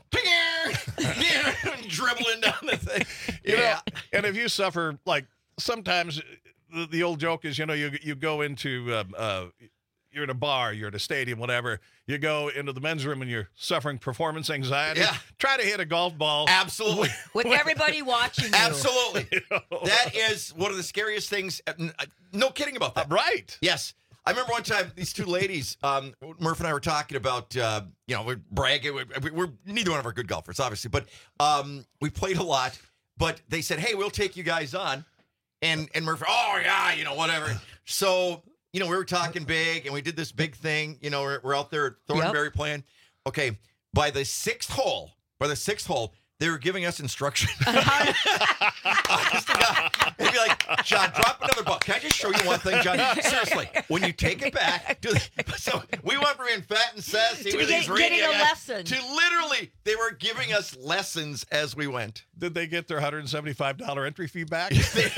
dribbling down the thing. You yeah. know, and if you suffer, like sometimes the, the old joke is, you know, you you go into um, uh, you're in a bar, you're at a stadium, whatever. You go into the men's room and you're suffering performance anxiety. Yeah. Try to hit a golf ball. Absolutely. With everybody watching you. Absolutely. You know? That is one of the scariest things. uh, n- uh, No kidding about that. Right. Yes. I remember one time these two ladies, um, Murph and I were talking about, uh, you know, we're bragging. We're, we're neither one of our good golfers, obviously, but um, we played a lot. But they said, hey, we'll take you guys on. And and Murph, oh, yeah, you know, whatever. So, you know, we were talking big and we did this big thing. You know, we're, we're out there at Thornberry Yep. playing. Okay. By the sixth hole, by the sixth hole, they were giving us instruction. Honest to God. They'd be like, John, drop another ball. Can I just show you one thing, John? Seriously, when you take it back, do the, so we went from being fat and sassy To with get- these getting radio a guys lesson. to literally, they were giving us lessons as we went. Did they get their one hundred seventy-five dollars entry fee back?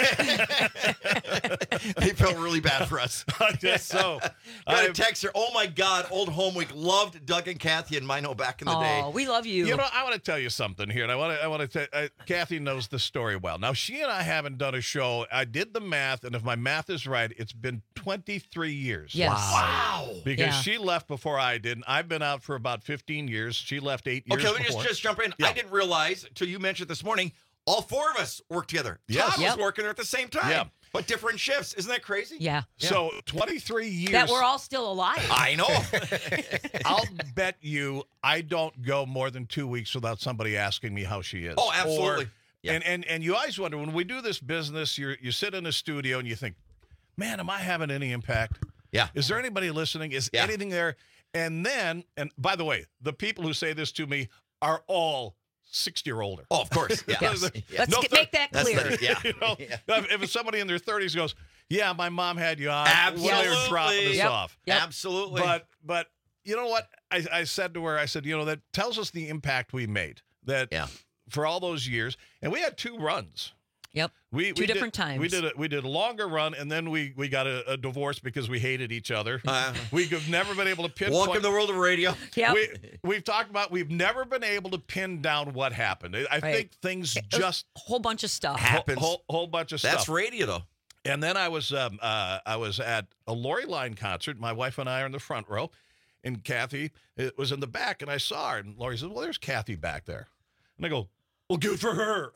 They felt really bad for us. I guess so. Got a I've- text here. Oh my God, old home week. Loved Doug and Kathy and Mino back in the day. Oh, we love you. You know, I want to tell you something here. and I want to I want to tell Kathy knows the story well. Now, she and I haven't done a show. I did the math, and if my math is right, it's been twenty-three years. Yes. Wow. Because Yeah. she left before I did. And I've been out for about fifteen years. She left eight years Okay, let me before. just, just jump in. Yeah. I didn't realize until you mentioned this morning, all four of us worked together. Yes. Todd Yep. was working there at the same time. Yeah. But different shifts. Isn't that crazy? Yeah. So twenty-three years. That we're all still alive. I know. I'll bet you I don't go more than two weeks without somebody asking me how she is. Oh, absolutely. Or- Yeah. And, and and you always wonder, when we do this business, you you sit in a studio and you think, man, am I having any impact? Yeah. Is there anybody listening? Is Yeah. anything there? And then, and by the way, the people who say this to me are all sixty or older. Oh, of course. Yeah. Yes. Let's No get, thir- make that That's clear. the- yeah. You know, if if somebody in their thirties goes, yeah, my mom had you on, Absolutely. when they were dropping this Yep. off. Yep. Absolutely. But but you know what? I, I said to her, I said, you know, that tells us the impact we made. That Yeah. for all those years, and we had two runs. Yep. We, Two we different did, times. We did a we did a longer run, and then we we got a, a divorce because we hated each other. Uh, We've never been able to pinpoint. welcome to the world of radio. Yep. We, we've talked about we've never been able to pin down what happened. I I Right. think things It was just a whole bunch of stuff. Happens. whole, whole bunch of That's stuff. radio, though. And then I was um, uh, I was at a Lori Line concert. My wife and I are in the front row, and Kathy it was in the back. And I saw her, and Lori said, "Well, there's Kathy back there." And I go, "Well, good for her."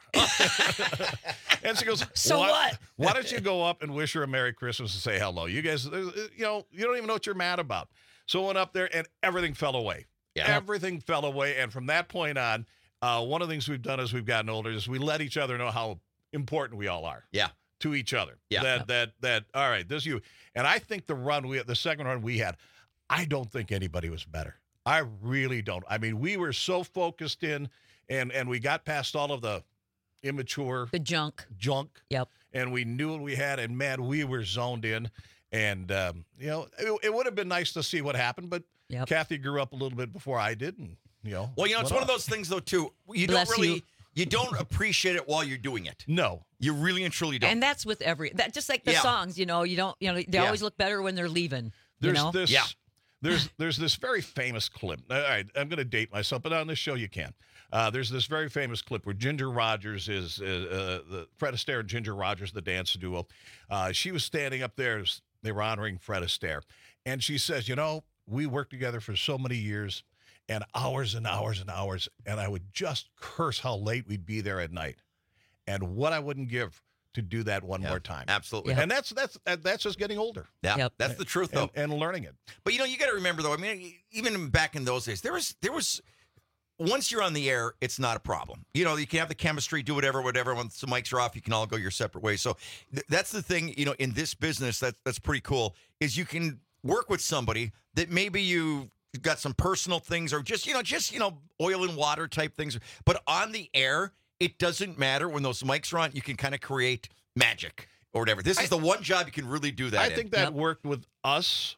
And she goes, So why, what? Why don't you go up and wish her a Merry Christmas and say hello? You guys, you know, you don't even know what you're mad about. So I went up there, and everything fell away. Yeah. Everything fell away, and from that point on, uh, one of the things we've done as we've gotten older is we let each other know how important we all are Yeah. to each other. Yeah. That that that all right, this is you. And I think the run we the second run we had, I don't think anybody was better. I really don't. I mean, we were so focused in and and we got past all of the immature The junk. junk. Yep. And we knew what we had, and man, we were zoned in. And um, you know, it, it would have been nice to see what happened, but Yep. Kathy grew up a little bit before I did, and you know. Well, you know, it's went one of off. those things, though, too. You Bless don't really, you. you. don't appreciate it while you're doing it. No. You really and truly don't. And that's with every that just like the Yeah. songs, you know, you don't you know, they Yeah. always look better when they're leaving. There's you know? this. Yeah. There's there's this very famous clip. All right, I'm going to date myself, but on this show you can. Uh, there's this very famous clip where Ginger Rogers is uh, uh, the Fred Astaire and Ginger Rogers, the dance duo. Uh, she was standing up there. as They were honoring Fred Astaire, and she says, "You know, we worked together for so many years, and hours and hours and hours, and I would just curse how late we'd be there at night, and what I wouldn't give to do that one Yeah, more time." absolutely. And that's that's that's just getting older. Yeah, Yep. that's the truth, though. and, and learning it. But you know, you got to remember, though. I mean, even back in those days, there was there was. Once you're on the air, it's not a problem. You know, you can have the chemistry, do whatever, whatever. Once the mics are off, you can all go your separate ways. So th- that's the thing, you know, in this business that that's pretty cool, is you can work with somebody that maybe you got some personal things or just, you know, just, you know, oil and water type things. But on the air, it doesn't matter. When those mics are on, you can kind of create magic or whatever. This is the one job you can really do that I in. think that worked with us.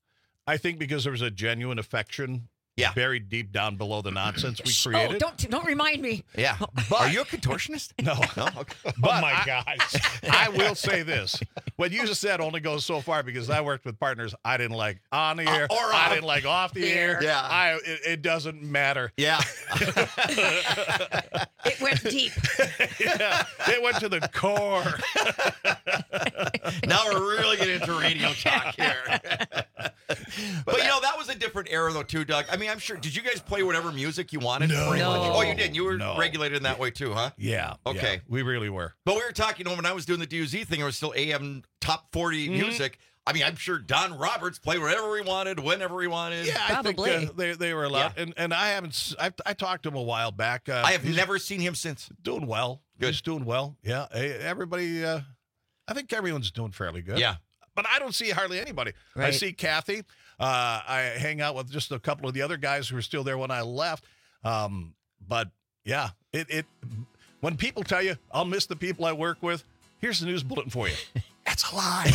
I think because there was a genuine affection Yeah. buried deep down below the nonsense we Oh, created. don't don't remind me. Yeah. Are you a contortionist? No. No? Okay. But Oh, my I, gosh. I will say this. What you just said only goes so far because I worked with partners I didn't like on the air Uh, or I off. didn't like off the air. Yeah. I it, it doesn't matter. Yeah. It went deep. Yeah. It went to the core. Now we're really getting into radio talk here. But, you know, that was a different era, though, too, Doug. I mean, I'm sure. Did you guys play whatever music you wanted? No. Pretty much? No. Oh, you did. You were No. regulated in that way, too, huh? Yeah. Okay. yeah, we really were. But we were talking, you know, when I was doing the D U Z thing, it was still A M top forty Mm-hmm. music. I mean, I'm sure Don Roberts played whatever he wanted, whenever he wanted. Yeah, Probably. I think uh, they they were allowed. Yeah. And and I haven't. s- I, I talked to him a while back. Uh, I have he's never seen him since. doing well. Good. He's doing well. Yeah. Hey, everybody. Uh, I think everyone's doing fairly good. Yeah. But I don't see hardly anybody. I Right. see Kathy. Uh, I hang out with just a couple of the other guys who were still there when I left. Um, but yeah, it it when people tell you I'll miss the people I work with, here's the news bulletin for you. That's a lie.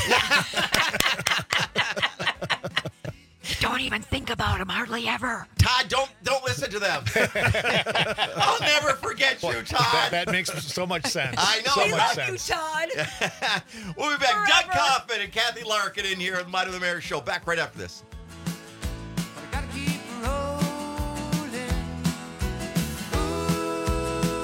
Don't even think about him hardly ever. Todd, don't don't listen to them. I'll never forget you, Todd. That, that makes so much sense. I know. So We much Love sense. you, Todd. We'll be back. Doug Forever. Kaufman and Kathy Larkin in here on the Mind of the Mayor Show. Back right after this. Gotta keep rolling. Ooh,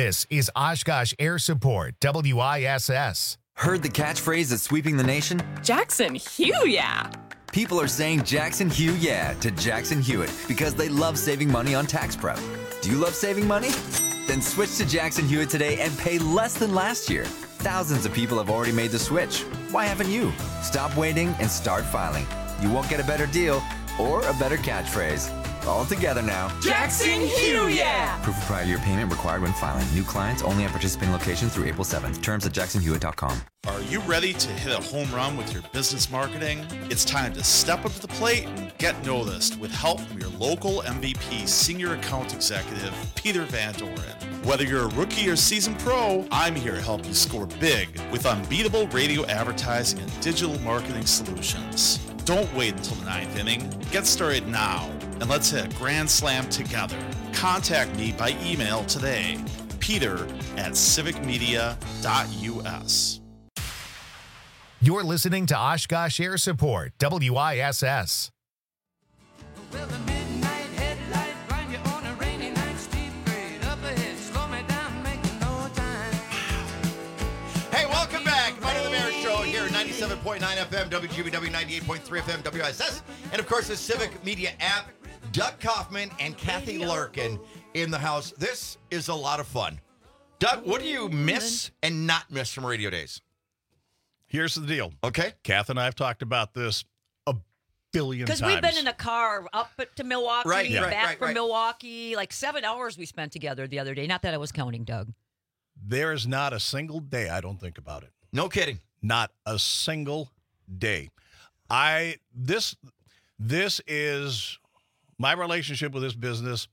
This is Oshkosh Air Support, W I S S. Heard the catchphrase that's sweeping the nation? Jackson Hugh, yeah. People are saying Jackson Hugh, yeah, to Jackson Hewitt because they love saving money on tax prep. Do you love saving money? Then switch to Jackson Hewitt today and pay less than last year. Thousands of people have already made the switch. Why haven't you? Stop waiting and start filing. You won't get a better deal or a better catchphrase. All together now. Jackson Hugh, yeah! Proof of prior year payment required when filing. New clients only at participating locations through April seventh. Terms at jackson hewitt dot com. Are you ready to hit a home run with your business marketing? It's time to step up to the plate and get noticed with help from your local M V P Senior Account Executive, Peter Van Doren. Whether you're a rookie or seasoned pro, I'm here to help you score big with unbeatable radio advertising and digital marketing solutions. Don't wait until the ninth inning. Get started now, and let's hit a grand slam together. Contact me by email today, peter at civic media dot u s. You're listening to Oshkosh Air Support, W I S S. Hey, welcome back. Mike and the Mayor Show here at ninety-seven point nine F M, W G B W ninety-eight point three F M, W I S S, and of course the Civic Media app. Doug Kaufman and Kathy Larkin in the house. This is a lot of fun. Doug, what do you miss and not miss from radio days? Here's the deal. Okay. Kath and I have talked about this a billion times. Because we've been in a car up to Milwaukee, Right, yeah. back right, right, from right. Milwaukee. Like seven hours we spent together the other day. Not that I was counting, Doug. There is not a single day I don't think about it. No kidding. Not a single day. I this this is my relationship with this business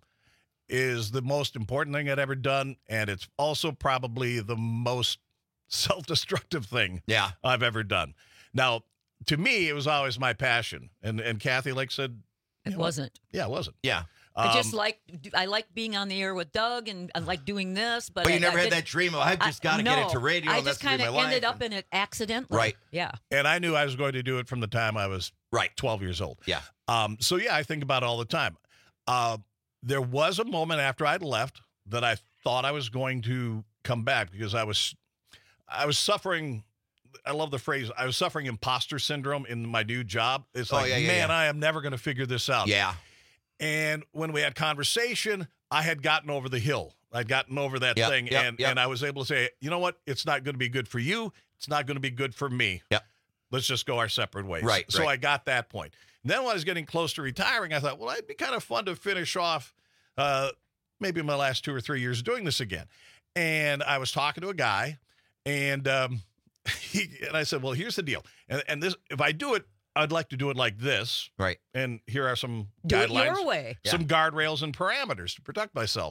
is the most important thing I'd ever done, and it's also probably the most self-destructive thing yeah. I've ever done. Now, to me, it was always my passion, and and Kathy like said, It you know, wasn't. Yeah, it wasn't. Yeah. I just Um, like I like being on the air with Doug, and I like doing this. But But you I, never I had did- that dream of, I've just I- gotta get no, into radio, I and just that's gonna be kind my of ended life, up in it accidentally. Right. Yeah. And I knew I was going to do it from the time I was right twelve years old. Yeah. Um, so, yeah, I think about it all the time. Uh, there was a moment after I'd left that I thought I was going to come back because I was I was suffering. I love the phrase. I was suffering imposter syndrome in my new job. It's Oh, like, yeah, yeah, man, yeah. I am never going to figure this out. Yeah. And when we had conversation, I had gotten over the hill. I'd gotten over that Yep, thing, yep, and, yep. and I was able to say, you know what? It's not going to be good for you. It's not going to be good for me. Yep. Let's just go our separate ways. Right, So right. I got that point. And then when I was getting close to retiring, I thought, well, it'd be kind of fun to finish off uh, maybe my last two or three years doing this again. And I was talking to a guy, and um, he, and I said, well, here's the deal. And, and this, if I do it, I'd like to do it like this. Right. And here are some Do it guidelines, your way. some guardrails and parameters to protect myself.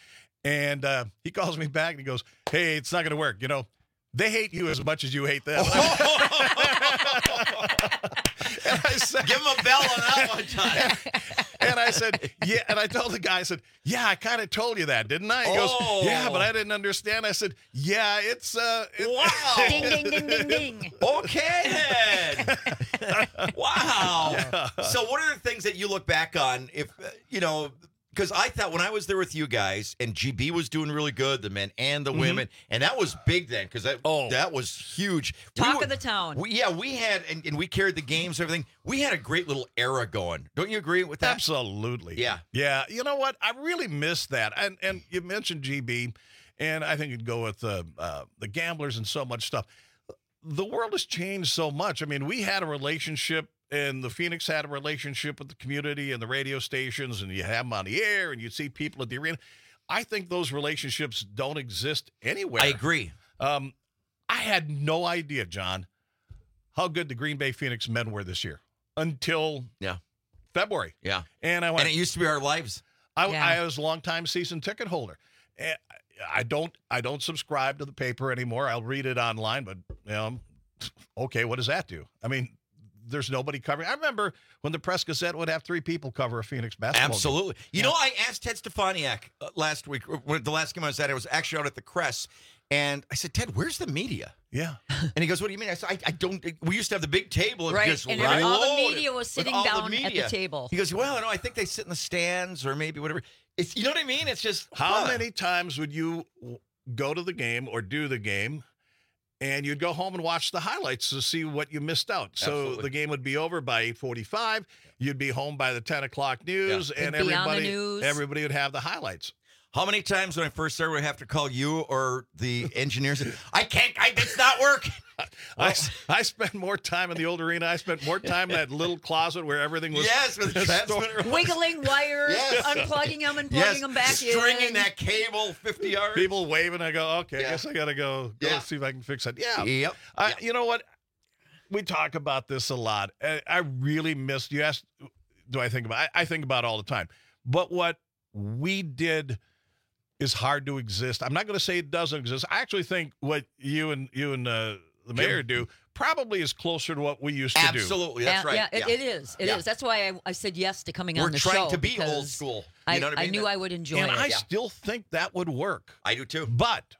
And uh, he calls me back and he goes, hey, it's not going to work. You know, they hate you as much as you hate them. And I said, Give him a bell on that one time. and I said, yeah. And I told the guy, I said, yeah, I kind of told you that, didn't I? He goes, Oh. yeah, but I didn't understand. I said, yeah, it's, uh, it- Wow. Ding ding ding ding ding. Okay, then. Wow. Yeah. So, what are the things that you look back on? If uh, you know, because I thought when I was there with you guys, and G B was doing really good, the men and the Mhm. women, and that was big then because that Oh. that was huge. We Talk were- of the town. We, yeah, we had, and, and we carried the games, and everything. We had a great little era going. Don't you agree with that? Absolutely. Yeah. Yeah. You know what? I really miss that. And and you mentioned G B, and I think you'd go with the uh, the gamblers and so much stuff. The world has changed so much. I mean, we had a relationship, and the Phoenix had a relationship with the community and the radio stations, and you have them on the air, and you see people at the arena. I think those relationships don't exist anywhere. I agree. Um, I had no idea, John, how good the Green Bay Phoenix men were this year until Yeah. February. Yeah. And I went, And it used to be our lives. I, Yeah. I was a longtime season ticket holder. And I don't I don't subscribe to the paper anymore. I'll read it online, but you know, okay, what does that do? I mean, there's nobody covering. I remember when the Press Gazette would have three people cover a Phoenix basketball game. Absolutely. You Yeah. know, I asked Ted Stefaniak uh, last week, or when the last game I was at, I was actually out at the Crest, and I said, Ted, where's the media? Yeah. And he goes, what do you mean? I said, I, I don't, we used to have the big table. and Right, just and loaded all the with media was sitting all down at the table. He goes, well, no, I think they sit in the stands or maybe whatever. It's, you know what I mean? It's just how huh. many times would you go to the game or do the game, and you'd go home and watch the highlights to see what you missed out? So Absolutely. the game would be over by eight forty-five. You'd be home by the ten o'clock news, Yeah. and It'd be on the everybody news. everybody would have the highlights. How many times when I first started, would I have to call you or the engineers? I can't. I, it's not working. I, I spent more time in the old arena. I spent more time in that little closet where everything was. Yes, with the stored. transmitter. Wiggling wires, Yes. unplugging them and plugging Yes, them back in. stringing that cable fifty yards. People waving. I go, okay, Yeah. I guess I got to go, go Yeah. see if I can fix it. Yeah. Yep. I, Yep. You know what? We talk about this a lot. I, I really miss, you asked, do I think about I, I think about it all the time. But what we did is hard to exist. I'm not going to say it doesn't exist. I actually think what you and you and uh, the mayor do probably is closer to what we used to do. Absolutely. That's Yeah, right. Yeah, it, Yeah. it is. It is. Yeah. That's why I, I said yes to coming We're on the trying show. to be old because school. You I, know what I I mean? knew I would enjoy And it. I Yeah. still think that would work. I do too. But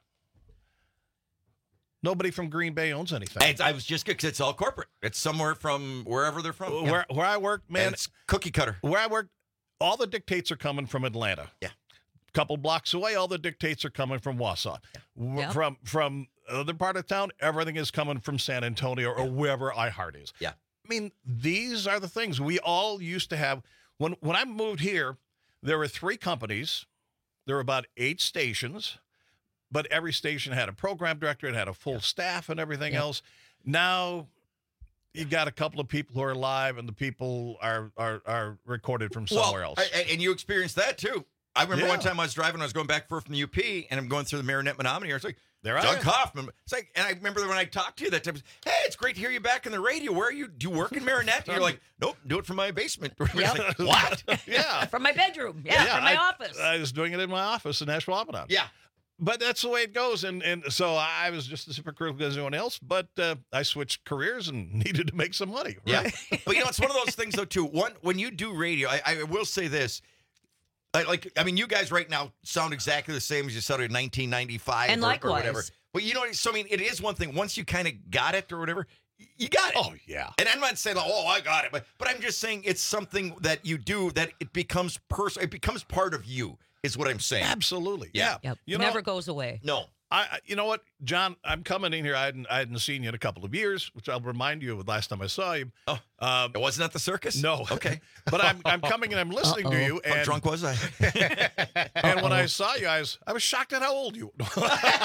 nobody from Green Bay owns anything. And I was just good because it's all corporate. It's somewhere from wherever they're from. Where, where I work, man, And it's cookie cutter. where I work, all the dictates are coming from Atlanta. Yeah. Couple blocks away, all the dictates are coming from Wausau. W- Yeah. From from other part of town, everything is coming from San Antonio or wherever iHeart is. Yeah. I mean, these are the things we all used to have. When when I moved here, there were three companies. There were about eight stations, but every station had a program director. It had a full staff and everything Yeah. else. Now you got a couple of people who are live, and the people are are are recorded from somewhere well, else. I- and you experienced that too. I remember Yeah. one time I was driving, I was going back forth from the U P, and I'm going through the Marinette Menominee. I was like, There I Doug am. Kaufman. It's like, and I remember when I talked to you that time, hey, it's great to hear you back in the radio. Where are you? Do you work in Marinette? And you're like, nope, do it from my basement. It's like, what? Yeah. From my bedroom. Yeah, from my I, office. I was doing it in my office in Nashville, Abaddon. Yeah. But that's the way it goes. And and so I was just as hypocritical as anyone else, but uh, I switched careers and needed to make some money. Right? Yeah. But you know, it's one of those things, though, too. One, when you do radio, I, I will say this. I, like, I mean, you guys right now sound exactly the same as you sounded in nineteen ninety-five And or, or likewise. whatever. But you know, so I mean, it is one thing. Once you kind of got it or whatever, y- you got it. Oh, yeah. And I'm not saying, oh, I got it, but but I'm just saying it's something that you do that it becomes personal. It becomes part of you. Is what I'm saying. Absolutely. Yeah. Yeah. Yep. You know, Never goes away. No. I, I- you know what, John? I'm coming in here. I hadn't, I hadn't seen you in a couple of years, which I'll remind you of the last time I saw you. Oh, um, it wasn't at the circus. no. Okay. But I'm, I'm coming and I'm listening to Uh-oh. you. How And drunk was I? And when I saw you, I was, I was shocked at how old you were.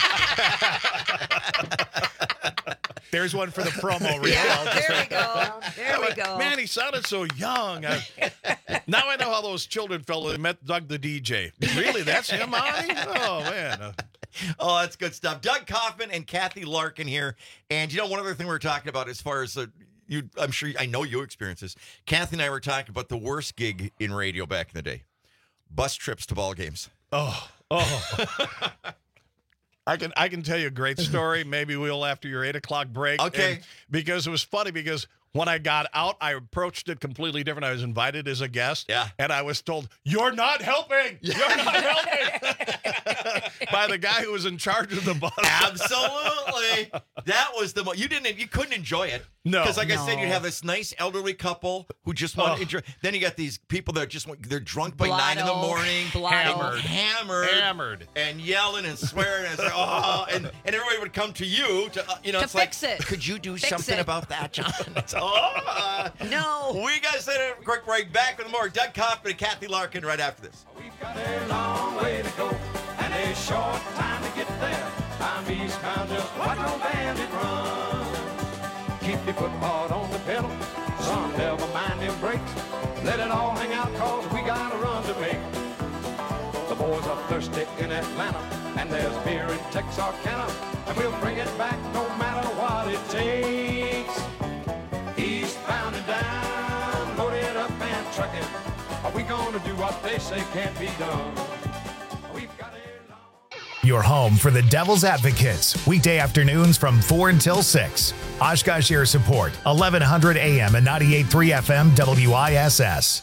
There's one for the promo reel. Yeah, there we go. There we go. Man, he sounded so young. I, now I know how those children felt when they met Doug the D J. Really, that's him, Arnie? Oh, man. Uh, Oh, that's good stuff. Doug Kaufman and Kathy Larkin here. And you know, one other thing we were talking about as far as the, you, I'm sure, I know you experienced this. Kathy and I were talking about the worst gig in radio back in the day. Bus trips to ball games. Oh, oh. I can I can tell you a great story. Maybe we'll after your eight o'clock break. Okay. And because it was funny because when I got out, I approached it completely different. I was invited as a guest. Yeah. And I was told, "You're not helping. You're not helping." By the guy who was in charge of the bus. Absolutely. That was the mo- you didn't you couldn't enjoy it. No. Because like I said, No. you have this nice elderly couple who just want Oh. to enjoy. Then you got these people that just want they're drunk by nine in the Blotto. morning, Blotto. hammered, hammered, Hammered. and yelling and swearing. And, it's like, oh, and, and everybody would come to you to uh, you know To it's fix like, it. could you do Fix something it. about that, John? It's, oh, uh, No. we got to set a quick break. Back with more Doug Kaufman and Kathy Larkin right after this. We've got a long way to go and a short time to get there. I'm eastbound, just watch on bandit run. Keep your foot hard on the pedal, son, never mind them brakes. Let it all hang out, cause we got a run to make. The boys are thirsty in Atlanta, and there's beer in Texarkana, and we'll bring it back no matter what it takes. Eastbound and down, loaded up and trucking. Are we gonna do what they say can't be done? We've got a long... Your home for the Devil's Advocates, weekday afternoons from four until six. Oshkosh Air Support, eleven hundred A M and ninety-eight point three F M W I S S.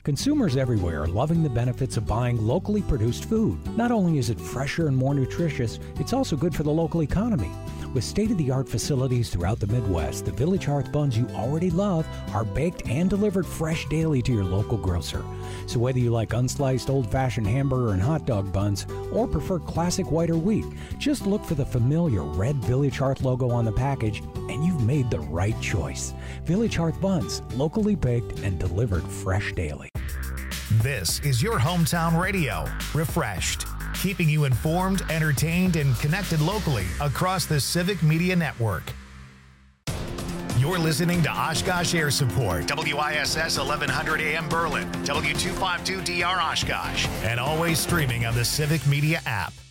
Consumers everywhere are loving the benefits of buying locally produced food. Not only is it fresher and more nutritious, it's also good for the local economy. With state-of-the-art facilities throughout the Midwest, the Village Hearth buns you already love are baked and delivered fresh daily to your local grocer. So whether you like unsliced old-fashioned hamburger and hot dog buns or prefer classic white or wheat, just look for the familiar red Village Hearth logo on the package and you've made the right choice. Village Hearth buns, locally baked and delivered fresh daily. This is your hometown radio, Refreshed, keeping you informed, entertained, and connected locally across the Civic Media Network. You're listening to Oshkosh Air Support, W I S S eleven hundred A M Berlin, W two fifty-two D R Oshkosh, and always streaming on the Civic Media app.